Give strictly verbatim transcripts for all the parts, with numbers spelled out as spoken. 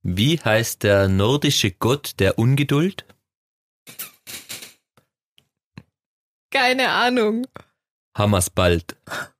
Wie heißt der nordische Gott der Ungeduld? Keine Ahnung. Hammersbald.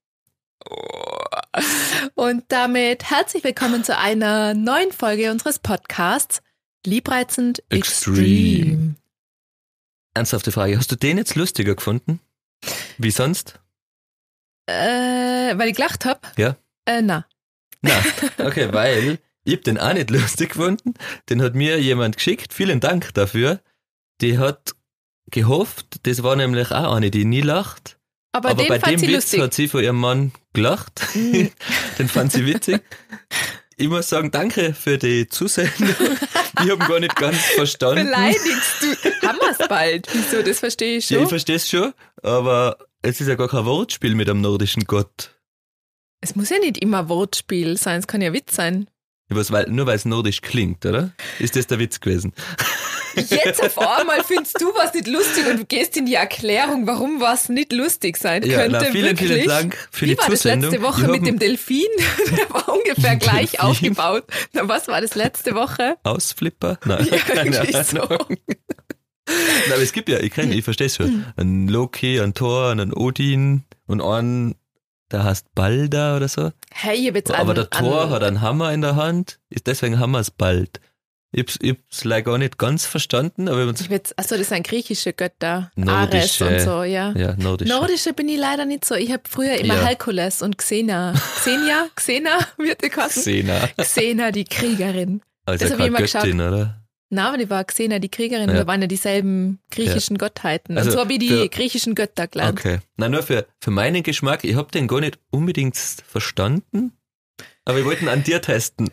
Und damit herzlich willkommen zu einer neuen Folge unseres Podcasts Liebreizend Extreme. Extreme. Ernsthafte Frage, hast du den jetzt lustiger gefunden? Wie sonst? Äh, weil ich gelacht habe? Ja. Äh, na. Na, okay, weil ich hab den auch nicht lustig gefunden. Den hat mir jemand geschickt. Vielen Dank dafür. Die hat gehofft, das war nämlich auch eine, die nie lacht. Aber, Aber den bei fand dem sie Witz lustig. hat sie von ihrem Mann gelacht. Mm. Den fand sie witzig. Ich muss sagen, danke für die Zusendung. Ich habe gar nicht ganz verstanden. Beleidigst du Hammersbald? Wieso? Das verstehe ich schon. Ja, ich verstehe es schon, aber es ist ja gar kein Wortspiel mit einem nordischen Gott. Es muss ja nicht immer Wortspiel sein, es kann ja Witz sein. Was, weil, nur weil es nordisch klingt, oder? Ist das der Witz gewesen? Jetzt auf einmal findest du was nicht lustig und du gehst in die Erklärung, warum was nicht lustig sein Ja, könnte. na, vielen, wirklich. vielen Dank für Wie die war Zusendung. das letzte Woche Ich mit hab dem Delfin? Der war ungefähr gleich Delfin? aufgebaut. Na, was war das letzte Woche? Ausflipper? Nein, Ja, keine irgendwie so. Ahnung. Nein, aber es gibt ja, ich kenne, ich verstehe es schon. Ein Loki, ein Thor, einen Odin und einen, der heißt Balder oder so. Hey, ich hab jetzt Aber an, der Thor an, hat einen Hammer in der Hand, ist deswegen Hammersbald. Ich hab's, ich hab's leider gar nicht ganz verstanden, aber wenn ich hab jetzt, achso, das sind griechische Götter. Nordische, Ares und so, ja. ja, nordische. Nordische bin ich leider nicht so. Ich habe früher immer Ja. Herkules und Xena. Xenia? Xena wird die kosten? Xena. Xena, die Kriegerin. Also Das hab ich keine immer Göttin, oder? Na, aber die war Xena, die Kriegerin. Ja. Wir waren ja dieselben griechischen Gottheiten. Also und so habe ich die für- griechischen Götter gelernt. Okay. Na, nur für, für meinen Geschmack, ich habe den gar nicht unbedingt verstanden, aber ich wollte ihn an dir testen.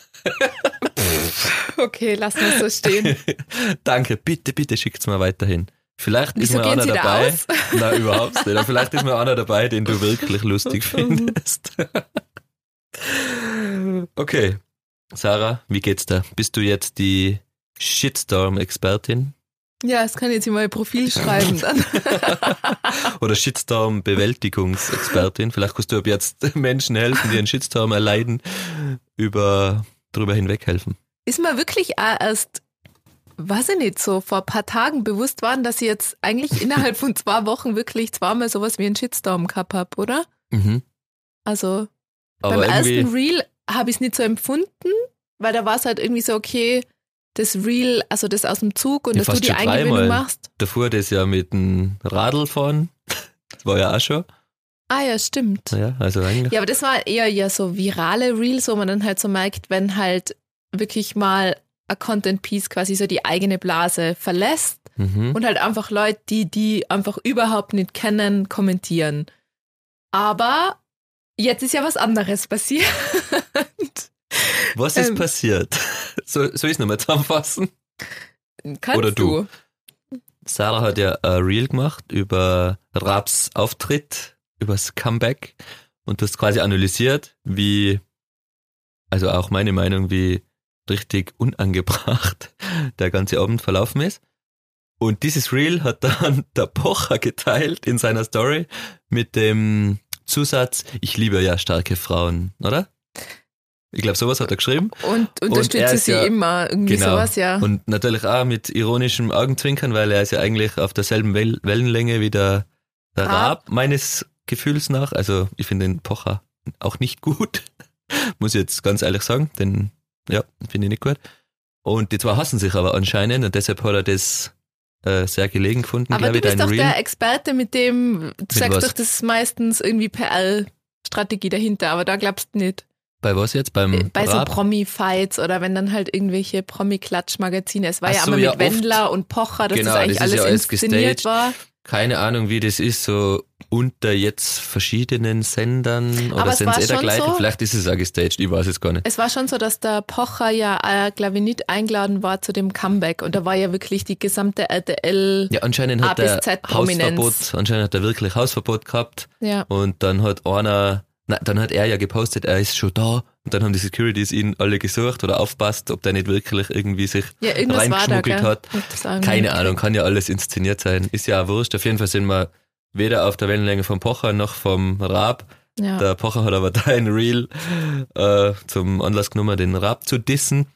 Okay, lassen wir es so stehen. Danke, bitte, bitte schickt's mir weiterhin. Vielleicht ist Wieso mal gehen einer Sie da dabei. aus? Nein, überhaupt nicht. Aber vielleicht ist mal einer dabei, den du wirklich lustig findest. Okay. Sarah, wie geht's da? Bist du jetzt die Shitstorm-Expertin? Ja, das kann ich jetzt in mein Profil schreiben dann. Oder Shitstorm-Bewältigungsexpertin? Vielleicht kannst du ab jetzt Menschen helfen, die einen Shitstorm erleiden, über, drüber hinweg helfen. Ist mir wirklich auch erst, weiß ich nicht, so vor ein paar Tagen bewusst worden, dass ich jetzt eigentlich innerhalb von zwei Wochen wirklich zweimal sowas wie einen Shitstorm gehabt habe, oder? Mhm. Also Aber beim irgendwie, ersten Reel habe ich es nicht so empfunden, weil da war es halt irgendwie so, okay, das Reel, also das aus dem Zug und Ja, dass du fast die schon Eingewöhnung dreimal. machst. davor das ja mit dem Radl fahren, das war ja auch schon. Ah ja, stimmt. Ja, also eigentlich. Ja, aber das war eher ja so virale Reels, wo man dann halt so merkt, wenn halt wirklich mal ein Content-Piece quasi so die eigene Blase verlässt Mhm. und halt einfach Leute, die die einfach überhaupt nicht kennen, kommentieren. Aber jetzt ist ja was anderes passiert. Was ist ähm, passiert? So, soll ich es nochmal zusammenfassen? Kannst Oder du. du? Sarah hat ja ein Reel gemacht über Raabs Auftritt, über das Comeback und du hast quasi analysiert, wie, also auch meine Meinung, wie richtig unangebracht der ganze Abend verlaufen ist. Und dieses Reel hat dann der Pocher geteilt in seiner Story mit dem Zusatz, ich liebe ja starke Frauen, oder? Ich glaube, sowas hat er geschrieben. Und er unterstütze ist sie ja- immer, irgendwie Genau. sowas, ja. Und natürlich auch mit ironischem Augenzwinkern, weil er ist ja eigentlich auf derselben Wel- Wellenlänge wie der, der Raab. Raab, meines Gefühls nach. Also ich finde den Pocher auch nicht gut, muss ich jetzt ganz ehrlich sagen, denn ja, finde ich nicht gut. Und die zwei hassen sich aber anscheinend und deshalb hat er das äh, sehr gelegen gefunden, Aber glaube du ich, bist dein doch Reel. der Experte, mit dem, du sagst was? doch, das ist meistens irgendwie P R-Strategie dahinter, aber da glaubst du nicht. Bei was jetzt? Beim Bei so Raab? Promi-Fights oder wenn dann halt irgendwelche Promi-Klatsch-Magazine, es war Ach ja so, immer ja, mit Wendler und Pocher, dass Genau, das eigentlich das ist alles ja alles inszeniert gestaged. war. Keine Ahnung, wie das ist, so unter jetzt verschiedenen Sendern oder Aber es sind war es eh der schon gleiche? so- Vielleicht ist es auch gestaged, ich weiß es gar nicht. Es war schon so, dass der Pocher ja, äh, glaube ich, nicht eingeladen war zu dem Comeback und da war ja wirklich die gesamte R T L. Ja, anscheinend A hat bis er Z Prominenz. Hausverbot, anscheinend hat er wirklich Hausverbot gehabt Ja. und dann hat einer, na, dann hat er ja gepostet, er ist schon da und dann haben die Securities ihn alle gesucht oder aufpasst, ob der nicht wirklich irgendwie sich Ja, irgendwas war da, reingeschmuggelt gell? hat. Ich hab das auch Keine nicht Ahnung, kann ja alles inszeniert sein. Ist ja auch wurscht. Auf jeden Fall sind wir weder auf der Wellenlänge vom Pocher noch vom Raab. Ja. Der Pocher hat aber dein Reel äh, zum Anlass genommen, den Raab zu dissen.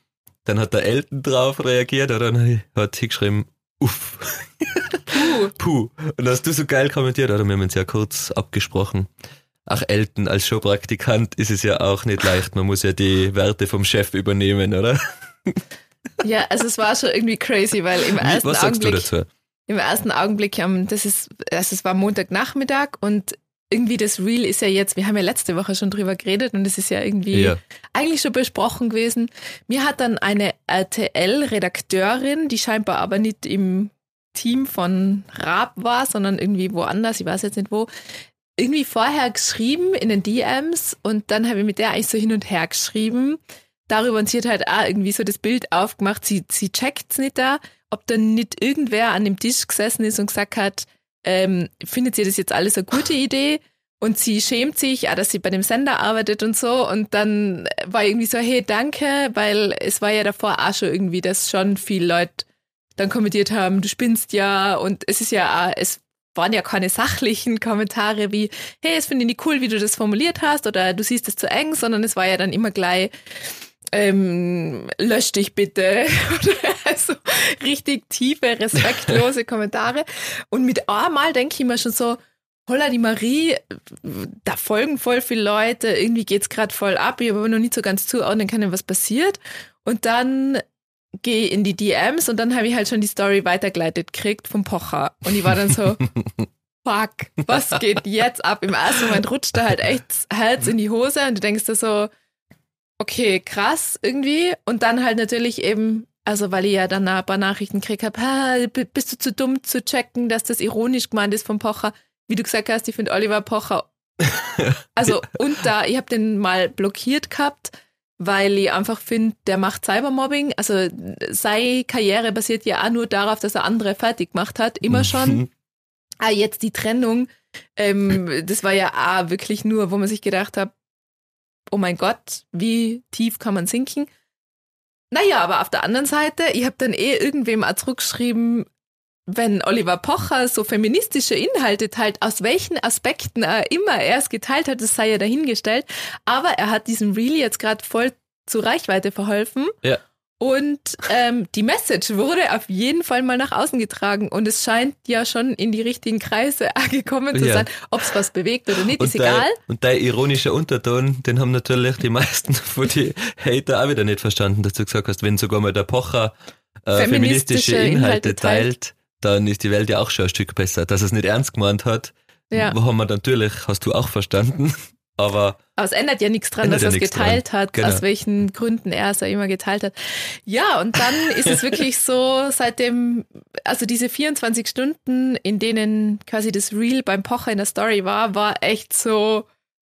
dann hat der Elton drauf reagiert oder dann hat sie geschrieben, uff. Puh. Puh. Und hast du so geil kommentiert, oder wir haben uns ja kurz abgesprochen. Ach, Elton, als Showpraktikant ist es ja auch nicht leicht. Man muss ja die Werte vom Chef übernehmen, oder? Ja, also es war schon irgendwie crazy, weil im ersten Was sagst Augenblick, du dazu? Im ersten Augenblick, um, das ist, also es war Montagnachmittag und irgendwie das Reel ist ja jetzt, wir haben ja letzte Woche schon drüber geredet und es ist ja irgendwie ja. eigentlich schon besprochen gewesen. Mir hat dann eine R T L-Redakteurin, die scheinbar aber nicht im Team von Raab war, sondern irgendwie woanders, ich weiß jetzt nicht wo, irgendwie vorher geschrieben in den D Ms und dann habe ich mit der eigentlich so hin und her geschrieben. Darüber und sie hat halt auch irgendwie so das Bild aufgemacht, sie, sie checkt's nicht da, ob da nicht irgendwer an dem Tisch gesessen ist und gesagt hat, ähm, findet sie das jetzt alles eine gute Idee? Und sie schämt sich, auch, dass sie bei dem Sender arbeitet und so. Und dann war irgendwie so, hey, danke, weil es war ja davor auch schon irgendwie, dass schon viele Leute dann kommentiert haben, du spinnst ja. Und es ist ja auch, es waren ja keine sachlichen Kommentare wie, hey, es finde ich nicht cool, wie du das formuliert hast oder du siehst es zu eng, sondern es war ja dann immer gleich, ähm, lösch dich bitte. Also richtig tiefe, respektlose Kommentare. Und mit einmal denke ich mir schon so, holla die Marie, da folgen voll viele Leute, irgendwie geht's gerade voll ab, ich habe aber noch nicht so ganz zuordnen können, was passiert. Und dann gehe ich in die D Ms und dann habe ich halt schon die Story weitergeleitet gekriegt vom Pocher. Und ich war dann so, fuck, was geht jetzt ab? Im ersten Moment rutscht da halt echt das Herz in die Hose und du denkst da so, okay, krass irgendwie. Und dann halt natürlich eben, also weil ich ja dann ein paar Nachrichten gekriegt habe, bist du zu dumm zu checken, dass das ironisch gemeint ist vom Pocher. Wie du gesagt hast, ich finde Oliver Pocher, also und da, ich habe den mal blockiert gehabt, weil ich einfach finde, der macht Cybermobbing. Also seine Karriere basiert ja auch nur darauf, dass er andere fertig gemacht hat, immer schon. Ah, jetzt die Trennung, ähm, das war ja auch wirklich nur, wo man sich gedacht hat, oh mein Gott, wie tief kann man sinken? Naja, aber auf der anderen Seite, ich habe dann eh irgendwem auch zurückgeschrieben, wenn Oliver Pocher so feministische Inhalte teilt, aus welchen Aspekten er immer er es geteilt hat, das sei ja dahingestellt. Aber er hat diesem Reel jetzt gerade voll zur Reichweite verholfen. Ja. Und ähm, die Message wurde auf jeden Fall mal nach außen getragen. Und es scheint ja schon in die richtigen Kreise gekommen zu ja. sein. Ob es was bewegt oder nicht, und ist dein, egal. Und dein ironischer Unterton, den haben natürlich die meisten von die Hater auch wieder nicht verstanden, dass du gesagt hast, wenn sogar mal der Pocher äh, feministische, feministische Inhalte, Inhalte teilt, teilt, dann ist die Welt ja auch schon ein Stück besser. Dass er es nicht ernst gemeint hat, ja. haben wir natürlich, hast du auch verstanden. Aber, Aber es ändert ja nichts dran, dass er es geteilt dran. hat, genau. Aus welchen Gründen er es ja immer geteilt hat. Ja, und dann ist es wirklich so, seitdem, also diese vierundzwanzig Stunden, in denen quasi das Reel beim Pocher in der Story war, war echt so,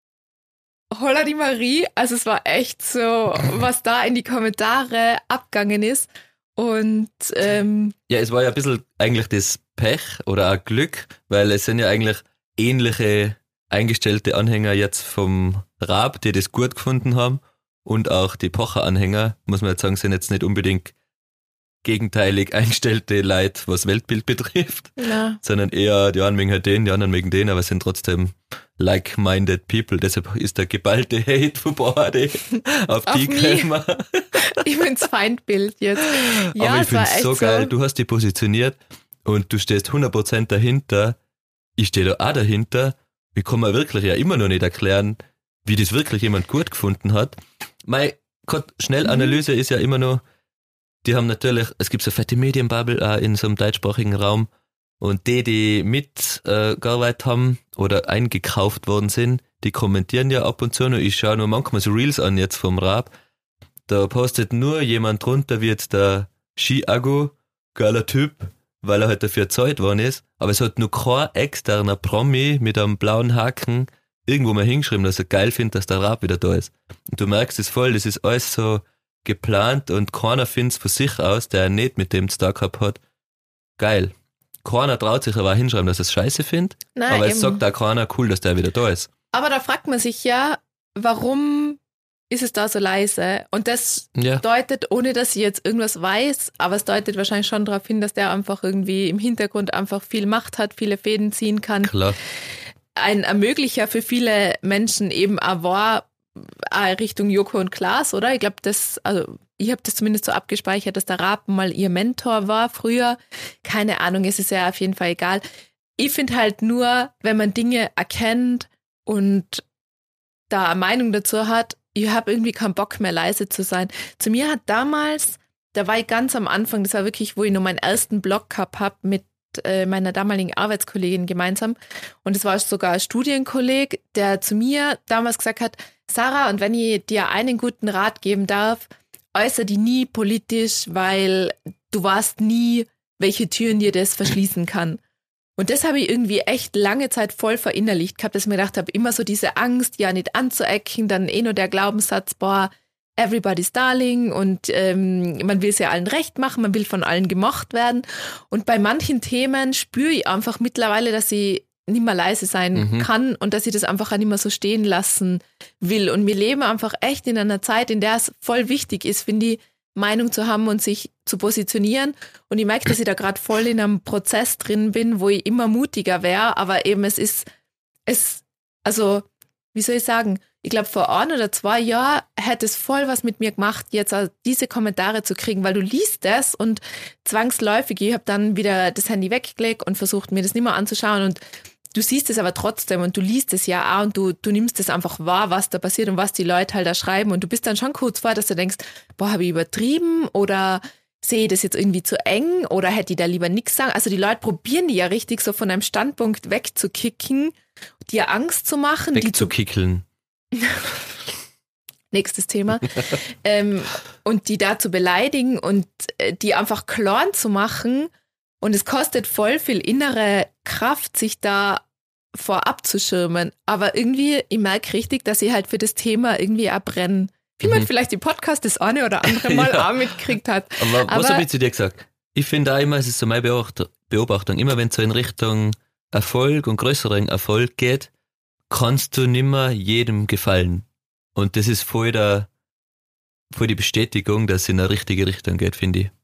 holla die Marie. Also es war echt so, was da in die Kommentare abgegangen ist. Und ähm, ja, es war ja ein bisschen eigentlich das Pech oder auch Glück, weil es sind ja eigentlich ähnliche eingestellte Anhänger jetzt vom Raab, die das gut gefunden haben, und auch die Pocher-Anhänger, muss man jetzt sagen, sind jetzt nicht unbedingt gegenteilig eingestellte Leute, was Weltbild betrifft, ja. sondern eher die einen wegen halt den, die anderen wegen den, aber es sind trotzdem like-minded people, deshalb ist der geballte Hate von Borde auf, auf die Krämer. Ich bin's Feindbild jetzt. Ja, aber ich finde es so geil, so. Du hast dich positioniert und du stehst hundert Prozent dahinter, ich stehe da auch dahinter. Ich kann mir wirklich ja immer noch nicht erklären, wie das wirklich jemand gut gefunden hat. Meine Schnellanalyse mhm. ist ja immer noch, die haben natürlich, es gibt so fette Medienbubble auch in so einem deutschsprachigen Raum und die, die mitgearbeitet äh, haben oder eingekauft worden sind, die kommentieren ja ab und zu noch. Ich schaue nur manchmal so Reels an jetzt vom Raab. Da postet nur jemand drunter, wie jetzt der Ski-Ago, geiler Typ, weil er halt dafür gezahlt worden ist, aber es hat nur kein externer Promi mit einem blauen Haken irgendwo mal hingeschrieben, dass er geil findet, dass der Raab wieder da ist. Und du merkst es voll, das ist alles so geplant und keiner findet es von sich aus, der nicht mit dem zu tun gehabt hat, geil. Keiner traut sich aber auch hinschreiben, dass er es scheiße findet, Nein, aber eben. es sagt auch keiner, cool, dass der wieder da ist. Aber da fragt man sich ja, warum ist es da so leise? Und das ja. deutet, ohne dass ich jetzt irgendwas weiß, aber es deutet wahrscheinlich schon darauf hin, dass der einfach irgendwie im Hintergrund einfach viel Macht hat, viele Fäden ziehen kann. Klar. Ein Ermöglicher für viele Menschen eben auch war, auch Richtung Joko und Klaas, oder? Ich glaube, das, also ich habe das zumindest so abgespeichert, dass der Raab mal ihr Mentor war früher. Keine Ahnung, es ist ja auf jeden Fall egal. Ich finde halt nur, wenn man Dinge erkennt und da eine Meinung dazu hat, ich habe irgendwie keinen Bock mehr leise zu sein. Zu mir hat damals, da war ich ganz am Anfang, das war wirklich, wo ich noch meinen ersten Blog gehabt habe mit äh, meiner damaligen Arbeitskollegin gemeinsam. Und es war sogar ein Studienkolleg, der zu mir damals gesagt hat, Sarah, und wenn ich dir einen guten Rat geben darf, äußere die nie politisch, weil du weißt nie, welche Türen dir das verschließen kann. Und das habe ich irgendwie echt lange Zeit voll verinnerlicht gehabt, dass ich mir gedacht habe, immer so diese Angst, ja nicht anzuecken, dann eh nur der Glaubenssatz, boah, everybody's darling und ähm, man will es ja allen recht machen, man will von allen gemocht werden. Und bei manchen Themen spüre ich einfach mittlerweile, dass ich nicht mehr leise sein mhm. kann und dass ich das einfach auch nicht mehr so stehen lassen will. Und wir leben einfach echt in einer Zeit, in der es voll wichtig ist, finde ich, Meinung zu haben und sich zu positionieren. Und ich merke, dass ich da gerade voll in einem Prozess drin bin, wo ich immer mutiger wäre, aber eben es ist, es, also, wie soll ich sagen, ich glaube, vor ein oder zwei Jahren hätte es voll was mit mir gemacht, jetzt auch diese Kommentare zu kriegen, weil du liest das und zwangsläufig, ich habe dann wieder das Handy weggelegt und versucht, mir das nicht mehr anzuschauen und du siehst es aber trotzdem und du liest es ja auch und du, du nimmst es einfach wahr, was da passiert und was die Leute halt da schreiben und du bist dann schon kurz vor, dass du denkst, boah, habe ich übertrieben oder sehe ich das jetzt irgendwie zu eng oder hätte ich da lieber nichts sagen? Also die Leute probieren die ja richtig so von einem Standpunkt wegzukicken, dir Angst zu machen. Wegzukickeln. Nächstes Thema. ähm, und die da zu beleidigen und äh, die einfach klein zu machen und es kostet voll viel innere Kraft, sich da vorab zu schirmen. Aber irgendwie, ich merke richtig, dass ich halt für das Thema irgendwie abbrenne. Wie man mhm. vielleicht im Podcast das eine oder andere Mal ja. auch mitgekriegt hat. Aber, Aber was habe ich zu dir gesagt? Ich finde auch immer, es ist so meine Beobachtung, immer wenn es so in Richtung Erfolg und größeren Erfolg geht, kannst du nimmer jedem gefallen. Und das ist voll, der, voll die Bestätigung, dass es in eine richtige Richtung geht, finde ich.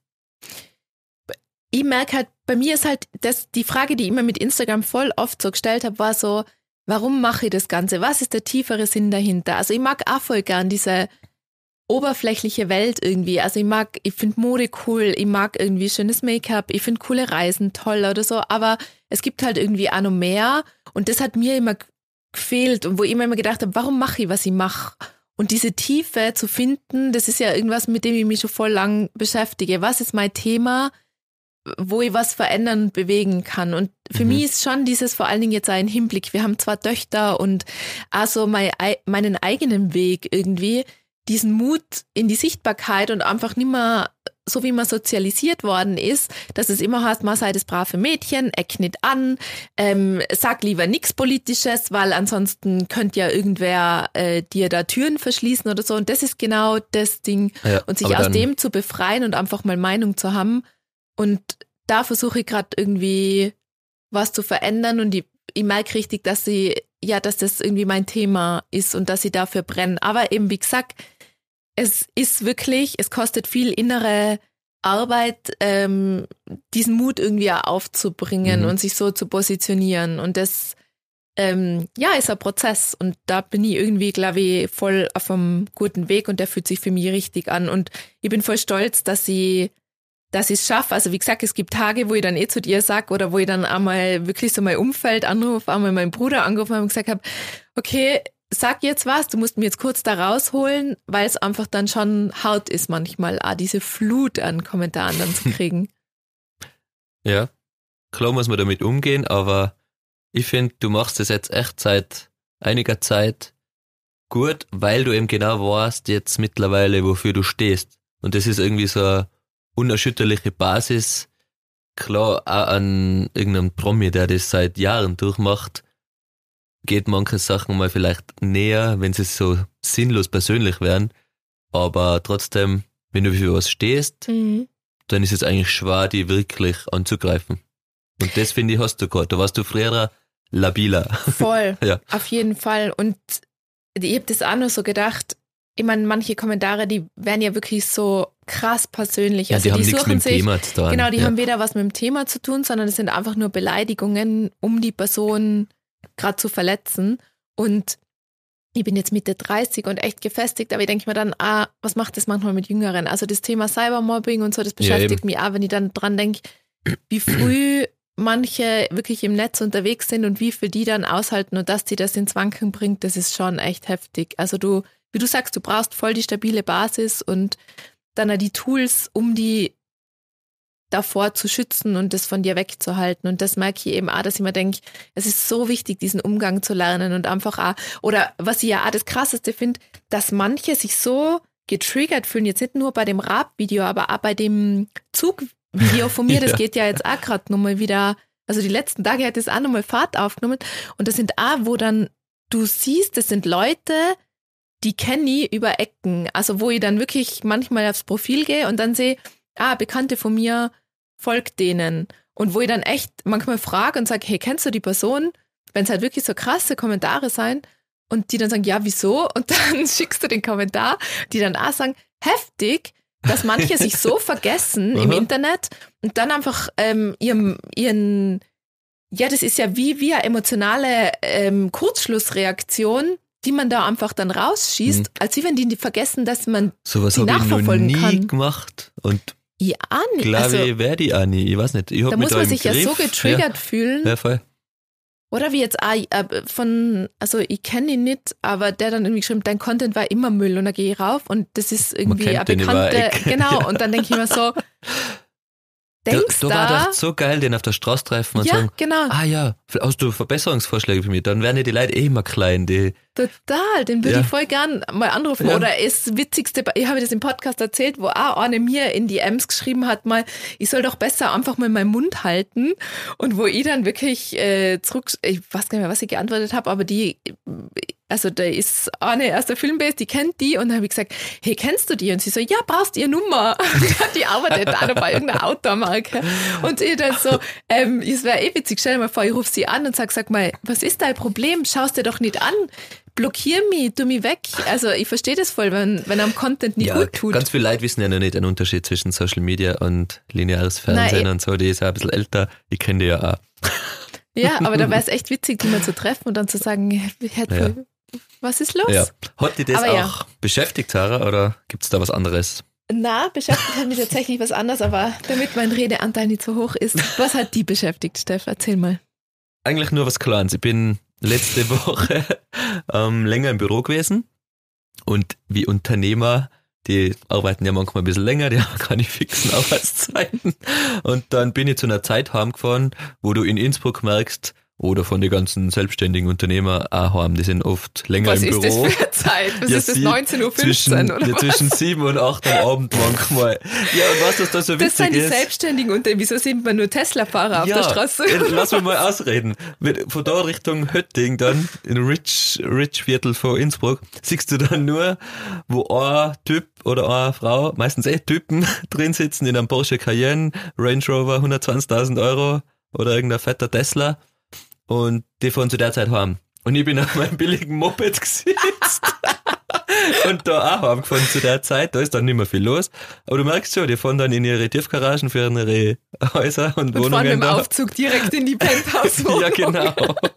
Ich merke halt, bei mir ist halt das, die Frage, die ich immer mit Instagram voll oft so gestellt habe, war so, warum mache ich das Ganze? Was ist der tiefere Sinn dahinter? Also ich mag auch voll gern diese oberflächliche Welt irgendwie. Also ich mag, ich finde Mode cool, ich mag irgendwie schönes Make-up, ich finde coole Reisen toll oder so, aber es gibt halt irgendwie auch noch mehr und das hat mir immer gefehlt und wo ich mir immer gedacht habe, warum mache ich, was ich mache? Und diese Tiefe zu finden, das ist ja irgendwas, mit dem ich mich schon voll lang beschäftige. Was ist mein Thema, wo ich was verändern und bewegen kann? Und für mhm. mich ist schon dieses vor allen Dingen jetzt ein Hinblick. Wir haben zwei Töchter und also mein, meinen eigenen Weg irgendwie, diesen Mut in die Sichtbarkeit und einfach nicht mehr so wie man sozialisiert worden ist, dass es immer heißt, man sei das brave Mädchen, eck nicht an, ähm, sag lieber nichts Politisches, weil ansonsten könnte ja irgendwer äh, dir da Türen verschließen oder so. Und das ist genau das Ding. Ja, und sich aus dem zu befreien und einfach mal Meinung zu haben. Und da versuche ich gerade irgendwie was zu verändern und ich, ich merke richtig, dass sie, ja, dass das irgendwie mein Thema ist und dass sie dafür brennen. Aber eben, wie gesagt, es ist wirklich, es kostet viel innere Arbeit, ähm, diesen Mut irgendwie auch aufzubringen mhm. und sich so zu positionieren. Und das, ähm, ja, ist ein Prozess. Und da bin ich irgendwie, glaube ich, voll auf einem guten Weg und der fühlt sich für mich richtig an. Und ich bin voll stolz, dass ich dass ich es schaffe. Also wie gesagt, es gibt Tage, wo ich dann eh zu dir sage oder wo ich dann einmal wirklich so mein Umfeld anrufe, einmal meinen Bruder angerufen habe und gesagt habe, okay, sag jetzt was, du musst mir jetzt kurz da rausholen, weil es einfach dann schon hart ist manchmal, auch diese Flut an Kommentaren dann zu kriegen. Ja, klar muss man damit umgehen, aber ich finde, du machst das jetzt echt seit einiger Zeit gut, weil du eben genau weißt jetzt mittlerweile, wofür du stehst. Und das ist irgendwie so eine unerschütterliche Basis. Klar, auch an irgendeinem Promi, der das seit Jahren durchmacht, geht manche Sachen mal vielleicht näher, wenn sie so sinnlos persönlich wären. Aber trotzdem, wenn du für was stehst, mhm. dann ist es eigentlich schwer, die wirklich anzugreifen. Und das, finde ich, hast du gerade. Da warst du früher labiler. Voll, ja. Auf jeden Fall. Und ich habe das auch nur so gedacht, ich meine, manche Kommentare, die werden ja wirklich so krass persönlich. Ja, also die, die haben nichts mit dem sich, Thema zu tun. Genau, die ja. haben weder was mit dem Thema zu tun, sondern es sind einfach nur Beleidigungen, um die Person gerade zu verletzen. Und ich bin jetzt Mitte dreißig und echt gefestigt, aber ich denke mir dann, ah, was macht das manchmal mit Jüngeren? Also das Thema Cybermobbing und so, das beschäftigt ja, mich auch, wenn ich dann dran denke, wie früh manche wirklich im Netz unterwegs sind und wie viel die dann aushalten und dass die das ins Wanken bringt, das ist schon echt heftig. Also du, wie du sagst, du brauchst voll die stabile Basis und dann auch die Tools, um die davor zu schützen und das von dir wegzuhalten. Und das merke ich eben auch, dass ich mir denke, es ist so wichtig, diesen Umgang zu lernen und einfach auch, oder was ich ja auch das Krasseste finde, dass manche sich so getriggert fühlen, jetzt nicht nur bei dem Rap-Video, aber auch bei dem Zugvideo von mir, das ja. geht ja jetzt auch gerade nochmal wieder, also die letzten Tage hat das auch nochmal Fahrt aufgenommen und das sind auch, wo dann du siehst, das sind Leute, die kenne ich über Ecken, also wo ich dann wirklich manchmal aufs Profil gehe und dann sehe, ah, Bekannte von mir folgt denen. Und wo ich dann echt manchmal frage und sage, hey, kennst du die Person? Wenn es halt wirklich so krasse Kommentare sein und die dann sagen, ja, wieso? Und dann schickst du den Kommentar, die dann auch sagen, heftig, dass manche sich so vergessen im Internet und dann einfach ähm, ihrem, ihren, ja, das ist ja wie, wie eine emotionale ähm, Kurzschlussreaktion, die man da einfach dann rausschießt, mhm. als wie wenn die vergessen, dass man so was die nachverfolgen ich noch nie kann. gemacht und ja, nicht. Glaube also, ich, wäre die auch nie. Ich weiß nicht. Ich da muss man sich Griff. ja so getriggert ja. fühlen. Ja, voll. Oder wie jetzt auch äh, von, also ich kenne ihn nicht, aber der dann irgendwie geschrieben, dein Content war immer Müll und da gehe ich rauf und das ist irgendwie eine bekannte, genau, ja. Und dann denke ich mir so, denkst du, da war doch so geil, den auf der Straße treffen und ja, sagen, genau. ah ja, hast du Verbesserungsvorschläge für mich? Dann werden ja die Leute eh immer klein. Die Total, den würde ja. ich voll gern mal anrufen. Ja. Oder das Witzigste, ich habe das im Podcast erzählt, wo auch eine mir in die Ems geschrieben hat, mal, ich soll doch besser einfach mal meinen Mund halten. Und wo ich dann wirklich äh, zurück, ich weiß gar nicht mehr, was ich geantwortet habe, aber die, also da ist eine aus der Filmbase, die kennt die und dann habe ich gesagt, hey, kennst du die? Und sie so, ja, brauchst du ihre Nummer? Und die arbeitet auch noch bei irgendeiner Outdoor-Marke. Und ich dann so, ähm, es wäre eh witzig, stell dir mal vor, ich rufe sie an und sag, sag mal, was ist dein Problem? Schaust dir doch nicht an. Blockier mich, tu mich weg. Also ich verstehe das voll, wenn, wenn am Content nicht ja, gut tut. Ganz viele Leute wissen ja noch nicht den Unterschied zwischen Social Media und lineares Fernsehen Nein, und so. Die ist ja ein bisschen älter. Ich kenne die ja auch. Ja, aber da wäre es echt witzig, die mal zu treffen und dann zu sagen, ja. was ist los? Ja. Hat die das aber auch ja. beschäftigt, Sarah, oder gibt es da was anderes? Na, beschäftigt hat mich tatsächlich was anderes, aber damit mein Redeanteil nicht so hoch ist. Was hat die beschäftigt, Steff? Erzähl mal. Eigentlich nur was Kleines. Ich bin letzte Woche ähm, länger im Büro gewesen und wie Unternehmer, die arbeiten ja manchmal ein bisschen länger, die haben keine fixen Arbeitszeiten und dann bin ich zu einer Zeit heimgefahren, wo du in Innsbruck merkst, oder von den ganzen selbstständigen Unternehmer auch haben, die sind oft länger was im Büro. Was ist das für eine Zeit? Was ja, ist das, neunzehn Uhr fünfzehn zwischen, oder ja, was? Zwischen sieben und acht am Abend manchmal. Ja, und was das da so witzig ist. Das sind die Selbstständigen und wieso sind wir nur Tesla-Fahrer auf ja, der Straße? Lass mich mal ausreden. Von da Richtung Hötting dann, in Rich, Rich Viertel von Innsbruck, siehst du dann nur, wo ein Typ oder eine Frau, meistens eh Typen, drin sitzen in einem Porsche Cayenne, Range Rover, hundertzwanzigtausend Euro oder irgendein fetter Tesla. Und die fahren zu der Zeit heim. Und ich bin auf meinem billigen Moped gesetzt. Und da auch heimgefahren zu der Zeit. Da ist dann nicht mehr viel los. Aber du merkst schon, die fahren dann in ihre Tiefgaragen für ihre Häuser und, und Wohnungen. Und fahren mit dem Aufzug direkt in die Penthouse-Wohnung. Ja, genau.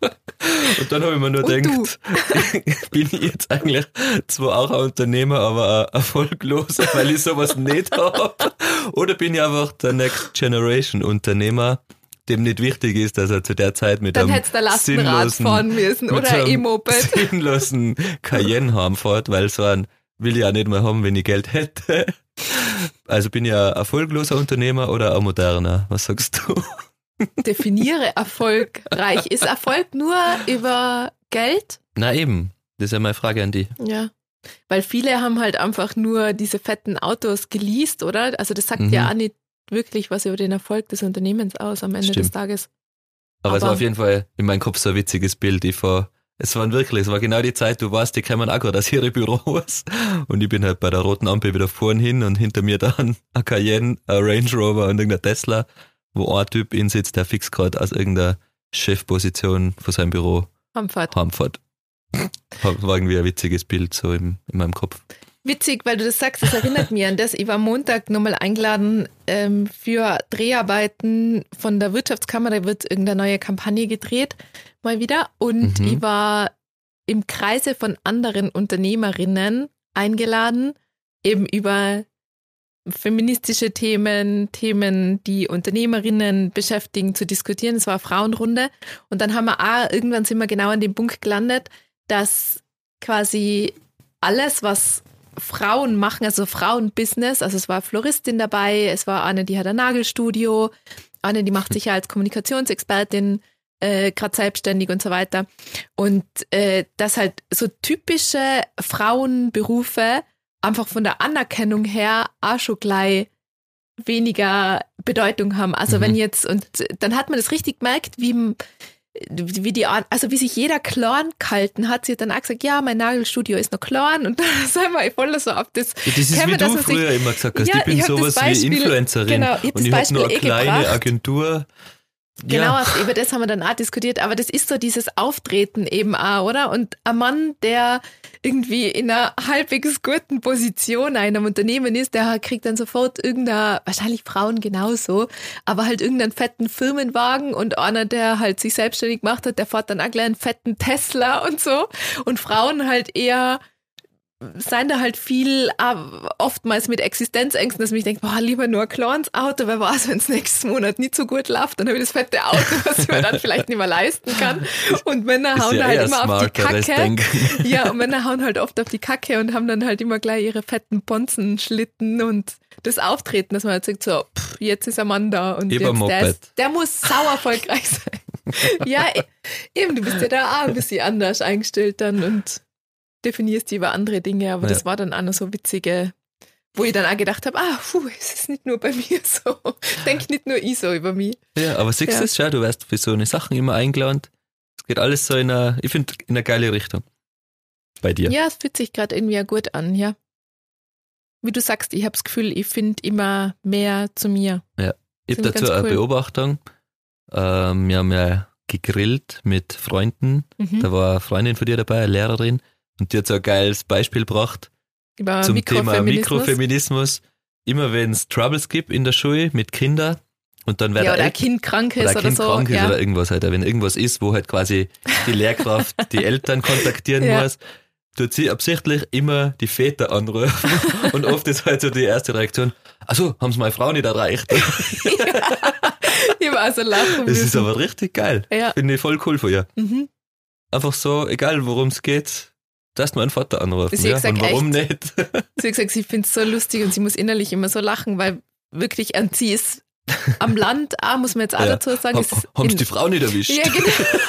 Und dann habe ich mir nur gedacht, bin ich jetzt eigentlich zwar auch ein Unternehmer, aber ein erfolgloser, weil ich sowas nicht habe? Oder bin ich einfach der Next Generation Unternehmer, dem nicht wichtig ist, dass er zu der Zeit mit dann einem hättest du Lastenrad fahren müssen oder ein E-Moped. sinnlosen Cayenne heimfahrt, weil so einen will ich ja nicht mehr haben, wenn ich Geld hätte. Also bin ich ein erfolgloser Unternehmer oder ein moderner? Was sagst du? Definiere erfolgreich. Ist Erfolg nur über Geld? Na eben, das ist ja meine Frage an dich. Ja, weil viele haben halt einfach nur diese fetten Autos geleast, oder? Also das sagt mhm. ja auch nicht wirklich was über den Erfolg des Unternehmens aus am Ende Stimmt. des Tages. Aber, Aber es war auf jeden Fall in meinem Kopf so ein witziges Bild. Ich war, es waren wirklich, es war genau die Zeit, du weißt, die kommen auch gerade aus ihren Büros. Und ich bin halt bei der roten Ampel wieder vorn hin und hinter mir dann ein Cayenne, ein Range Rover und irgendein Tesla, wo ein Typ insitzt, der fix gerade aus irgendeiner Chefposition von seinem Büro heimfährt. heimfährt. War irgendwie ein witziges Bild so in, in meinem Kopf. Witzig, weil du das sagst, das erinnert mich an das. Ich war Montag nochmal eingeladen ähm, für Dreharbeiten von der Wirtschaftskammer. Da wird irgendeine neue Kampagne gedreht, mal wieder. Und mhm. ich war im Kreise von anderen Unternehmerinnen eingeladen, eben über feministische Themen, Themen, die Unternehmerinnen beschäftigen, zu diskutieren. Es war eine Frauenrunde. Und dann haben wir auch, irgendwann sind wir genau an dem Punkt gelandet, dass quasi alles, was Frauen machen, also Frauenbusiness, also es war eine Floristin dabei, es war eine, die hat ein Nagelstudio, eine, die macht sich ja als Kommunikationsexpertin äh, gerade selbstständig und so weiter. Und äh, dass halt so typische Frauenberufe einfach von der Anerkennung her auch schon gleich weniger Bedeutung haben. Also mhm. wenn jetzt, und dann hat man das richtig gemerkt, wie, wie die, also wie sich jeder klein gehalten hat. Sie hat dann auch gesagt, ja, mein Nagelstudio ist noch klein und dann sind wir voll so auf das. Ja, das ist käme, wie du früher sich, immer gesagt hast, ja, ich bin ich sowas Beispiel, wie Influencerin genau, ich und ich habe nur eine eh kleine gebracht. Agentur. Genau, ja. also über das haben wir dann auch diskutiert, aber das ist so dieses Auftreten eben auch, oder? Und ein Mann, der irgendwie in einer halbwegs guten Position in einem Unternehmen ist, der kriegt dann sofort irgendeiner, wahrscheinlich Frauen genauso, aber halt irgendeinen fetten Firmenwagen und einer, der halt sich selbstständig gemacht hat, der fährt dann auch gleich einen fetten Tesla und so und Frauen halt eher sein da halt viel, oftmals mit Existenzängsten, dass man sich denkt, boah, lieber nur ein kleines Auto, wer weiß, wenn es nächsten Monat nicht so gut läuft, dann habe ich das fette Auto, was ich mir dann vielleicht nicht mehr leisten kann. Und Männer hauen ja halt immer auf die Kacke. Ja, und Männer hauen halt oft auf die Kacke und haben dann halt immer gleich ihre fetten Bonzenschlitten und das Auftreten, dass man halt sagt, so, pff, jetzt ist ein Mann da und jetzt der, ist, der muss sau erfolgreich sein. Ja, eben, du bist ja da auch ein bisschen anders eingestellt dann und definierst die über andere Dinge, aber ja. das war dann auch noch so witzige, wo ich dann auch gedacht habe, ah, puh, es ist nicht nur bei mir so. Denke nicht nur ich so über mich. Ja, aber siehst du es schon, du wirst für so eine Sachen immer eingeladen. Es geht alles so in eine, ich finde, in eine geile Richtung. Bei dir. Ja, es fühlt sich gerade irgendwie auch gut an, ja. Wie du sagst, ich habe das Gefühl, ich finde immer mehr zu mir. Ja, ich habe dazu eine cool. Beobachtung. Ähm, wir haben ja gegrillt mit Freunden. Mhm. Da war eine Freundin von dir dabei, eine Lehrerin. Und die hat so ein geiles Beispiel gebracht über zum Mikrofeminismus. Thema Mikrofeminismus. Immer wenn es Troubles gibt in der Schule mit Kindern und dann ja, oder ein Kind krank ist oder, oder, kind so. Krank ist ja. oder irgendwas halt. Wenn irgendwas ist, wo halt quasi die Lehrkraft die Eltern kontaktieren ja. muss, tut sie absichtlich immer die Väter anrufen. Und oft ist halt so die erste Reaktion, also haben sie meine Frau nicht erreicht? Ja. Ich war also lachen. Das ist aber richtig geil. Ja. Finde ich voll cool von ihr. Mhm. Einfach so, egal worum es geht, darfst meinen Vater anrufen. Sie ja? gesagt, und warum echt? nicht? Sie hat gesagt, sie findet es so lustig und sie muss innerlich immer so lachen, weil wirklich, und sie ist am Land, ah, muss man jetzt auch ja. dazu sagen. Ha, haben sie die Frau nicht erwischt? Ja, genau.